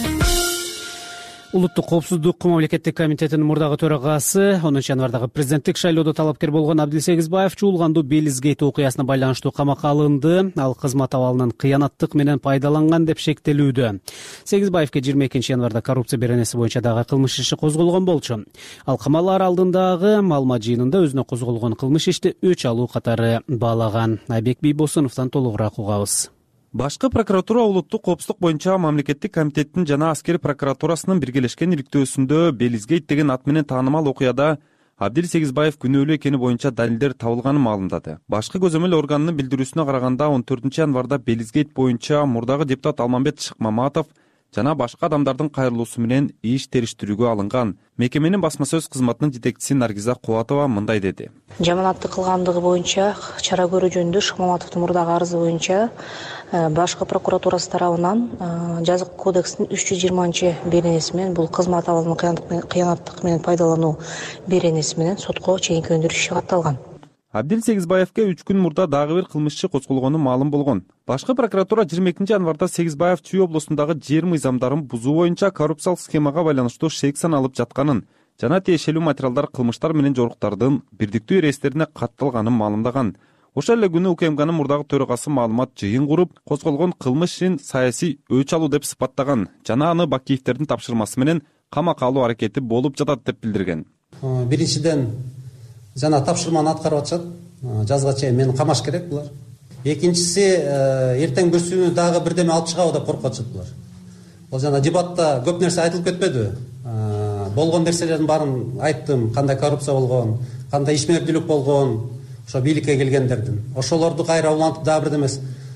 Улуттук коопсуздук мамлекеттик комитетинин мурдагы төрагасы онунчу январдагы президенттик шайлоодо талапкер болгон Абдил Сегизбаев чуулгандуу Белизгейт окуясына байланыштуу камакка алынды. Ал кызмат абалынан кыянаттык менен пайдаланган деп шектелүүдө. Сегизбаевке жыйырма экинчи январда коррупция беренеси боюнча дагы кылмыш иши козголгон болчу. Ал камалар алдындагы маалымат жыйынында өзүнө козголгон кылмыш ишти өч алуу катары баалаган. Айбек Бийбосуновдон толугураак угабыз. Башкы прокуратура улуттук коопсуздук боюнча мамлекеттик комитеттин жана аскер прокуратурасынын биргелешкен иликтөөсүндө Белизгейт деген ат менен таанымал окуяда Абдил Сегизбаев күнөөлүү экени боюнча далилдер табылганын маалымдады. Башкы көзөмөл органынын билдирүүсүнө караганда он төртүнчү январда Белизгейт боюнча мурдагы депутат Алмамбет Шыкмаматов жана башка адамдардын кайрылуусу менен иш териштирүүгө алынган. Мекеменин басма сөз кызматынын жетекчиси Наргиза Кубатова мындай деди. Жаманатты кылгандыгы боюнча чара көрүү жөнүндө Шыкмаматовдун мурдагы арызы боюнча башкы прокуратурасы тарабынан жазык кодекстин үч жүз жыйырманчы беренеси менен бул кызмат абалынын кыянаттык менен пайдалануу беренеси менен сотко чейинки өндүрүш иши катталган. Абдил Сегизбаевке үч күн мурда дагы бир кылмыш иши козголгону маалым болгон. Башкы прокуратура жыйырма экинчи январда Сегизбаев Чүй облусундагы жер мыйзамдарын бузуу боюнча коррупциялык схемага байланыштуу шек саналып жатканын жана тиешелүү материалдар кылмыштар менен жоруктардын бирдиктүү реестрине катталганын маалымдаган. Ошол эле күнү УКМКнын мурдагы төрагасы маалымат жыйын куруп, козголгон кылмыш ишин саясий өч алуу деп сыпаттаган жана аны Бакиевдердин тапшырмасы менен камакка алуу аракети болуп жатат деп билдирген. Биринчиден жана тапшырманы аткарып атышат. Жазга чейин мени камаш керек булар. Экинчиси эртең бүрсүүнү дагы бирдеме алып чыгабы деп коркуп атышат булар. Бул жана дебатта көп нерсе айтылып кетпедиби? Болгон нерселердин баарын айттым, кандай коррупция болгон, кандай ишмердүүлүк болгон, ошо бийликке келгендердин. Ошолорду кайра улантып дагы бирдеме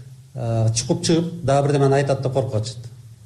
чукуп чыгып, дагы бирдемени айтат деп коркуп атышат.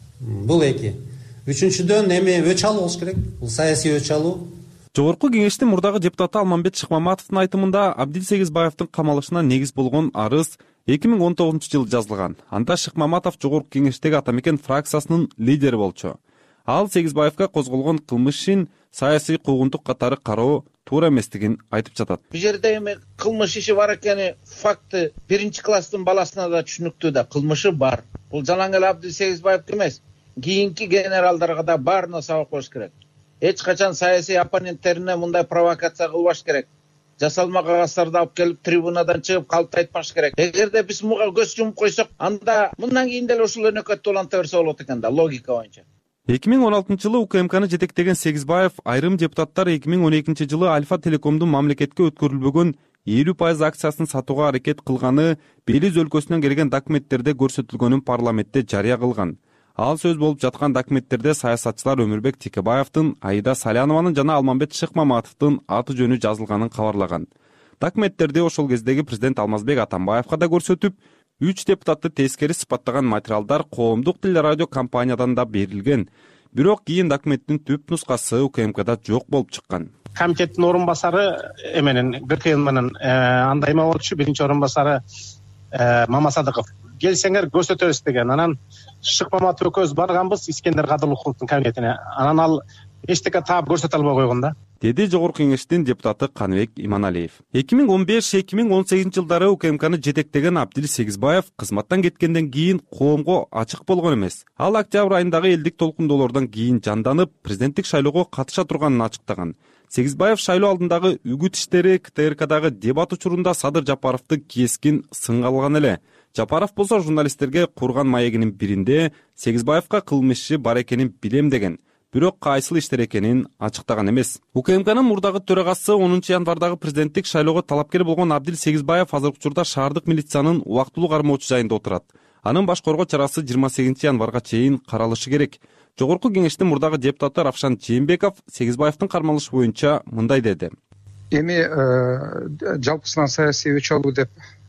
Бул эки. Үчүнчүдөн эми өч алуу болуш керек. Бул саясий өч алуу. Жогорку кеңештин мурдагы депутаты Алмамбет Шыкмаматовдун айтымында Абдил Сегизбаевдин камалышына негиз болгон арыз эки миң он тогузунчу жылы жазылган. Анда Шыкмаматов жогорку кеңештеги Атамекен фракциясынын лидери болчу. Ал Сегизбаевга козголгон кылмыш ишин саясий куугунтук катары кароо туура эместигин айтып жатат. Бул жерде эми кылмыш иши бар экени факты биринчи класстын баласына да түшүнүктүү да, кылмышы бар. Бул жалаң эле Абдил Сегизбаевке эмес, кийинки генералдарга да баарына сабак болуш керек. Эч качан саясий оппоненттерине мындай провокация кылбаш керек. Жасалма кагазтарды алып келип трибунадан чыгып калп айтпаш керек. Эгерде биз муга көз жумуп койсок, анда мындан кийин деле ушул өнөкөттү уланта берсе болот экен да, логика боюнча. эки миң он алтынчы жылы УКМКны жетектеген Сегизбаев айрым депутаттар эки миң он экинчи жылы Альфа Телекомдун мамлекетке өткөрүлбөгөн элүү пайыз акциясын сатууга аракет кылганы Белиз өлкөсүнөн келген документтерде көрсөтүлгөнүн парламентте жарыя кылган. Ал сөз болуп жаткан документтерде саясатчылар Өмүрбек Текебаевдин, Аида Салянованын жана Алмамбет Шыкмаматовдун аты жөнү жазылганын кабарлаган. Документтерде ошол кездеги президент Алмазбек Атамбаевга да көрсөтүп, үч депутатты тескери сыпаттаган материалдар коомдук телерадио компаниядан да берилген. Бирок кийин документтин түп нускасы УКМКда жок болуп чыккан. Комитеттин орун басары эменен ГКН менен андай эме болчу, биринчи орун басары Мамасадыков. Келсеңер көрсөтөбүз деген. Анан Шыкмаматов экөөбүз барганбыз Искендер Кадырлыковдун кабинетине. Анан ал эчтеке таап көрсөтө албай койгон да. Деди жогорку кеңештин депутаты Каныбек Иманалиев. эки миң он беш эки миң он сегизинчи жылдары УКМКны жетектеген Абдил Сегизбаев кызматтан кеткенден кийин коомго ачык болгон эмес. Ал октябрь айындагы элдик толкундоолордон кийин жанданып, президенттик шайлоого катыша турганын ачыктаган. Сегизбаев шайлоо алдындагы үгүт иштери КТРКдагы дебат учурунда Садыр Жапаровду кескин сынга алган эле. Жапаров болсо журналисттерге курган маегинин биринде Сегизбаевга кылмыш иши бар экенин билем деген. Бирок кайсыл иштер экенин ачыктаган эмес. УКМКнын мурдагы төрагасы онунчу январдагы президенттик шайлоого талапкер болгон Абдил Сегизбаев азыркы учурда шаардык милициянын убактылуу кармоочу жайында отурат. Анын баш коргоо чарасы жыйырма сегизинчи январга чейин каралышы керек. Жогорку кеңештин мурдагы депутаты Равшан Жээнбеков Сегизбаевдин кармалышы боюнча мындай деди. Эми жалпысынан саясий өч алуу деп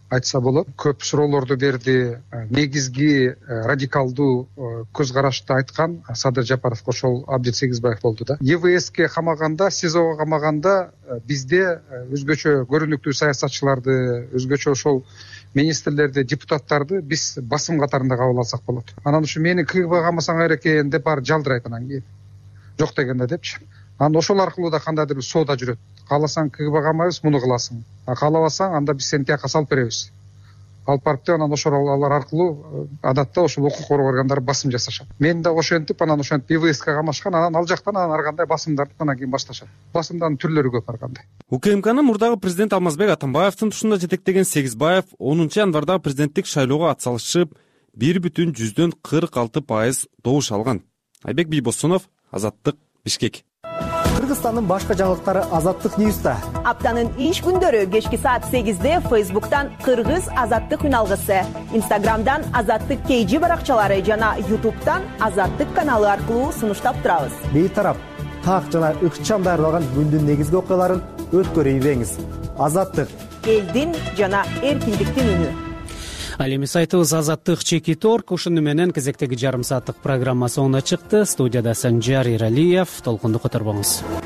айтса болот. Көп суроолорду берди. Негизги радикалдуу көз карашты айткан Садыр Жапаров ошол Абдил Сегизбаев болду да. Е В Ске камаганда, СИЗОго камаганда бизде өзгөчө көрүнүктүү саясатчыларды, өзгөчө ошол министрлерди, депутаттарды биз басым катарында кабыл алсак болот. Анан ушу мени К Г Б камасаңар экен деп баары жалдырайт анан кийин. Жок дегенде депчи. Анан ошол аркылуу да кандайдыр бир соода жүрөт. Кааласаң К Г Б камайбыз, муну кыласың. А каалабасаң анда биз сени тияка салып беребиз. Алып барып деп анан ошол алар аркылуу адатта ошол укук коргоо органдары басым жасашат. Мен да ошентип анан ошентип Е В Ске камашкан, анан ал жактан анан ар кандай басымдарды анан кийин башташат. Басымдардын түрлөрү көп ар кандай. У К М Кнын мурдагы президент Алмазбек Атамбаевдин тушунда жетектеген Сегизбаев онунчу январдагы президенттик шайлоого атсалышып бир бүтүн жүздөн кырк алты пайыз добуш алган. Айбек Бийбосунов, Азаттык, Бишкек. Кыргызстандын башка жаңылыктары Азаттык Ньюста. Аптанын иш күндөрү кечки саат сегизде Фейсбуктан Кыргыз Азаттык үналгысы, Инстаграмдан Азаттык Кей Жи баракчалары жана Ютубтан Азаттык каналы аркылуу сунуштап турабыз. Бейтарап, так жана ыкчам даярдалган күндүн негизги окуяларын өткөрүп ийбеңиз. Азаттык элдин жана эркиндиктин үнү. Ал эми сайтыбыз Азаттык чекит орг. Ушуну менен кезектеги жарым сааттык программа соңуна чыкты. Студияда Санжар Иралиев. Толкунду которбоңуз.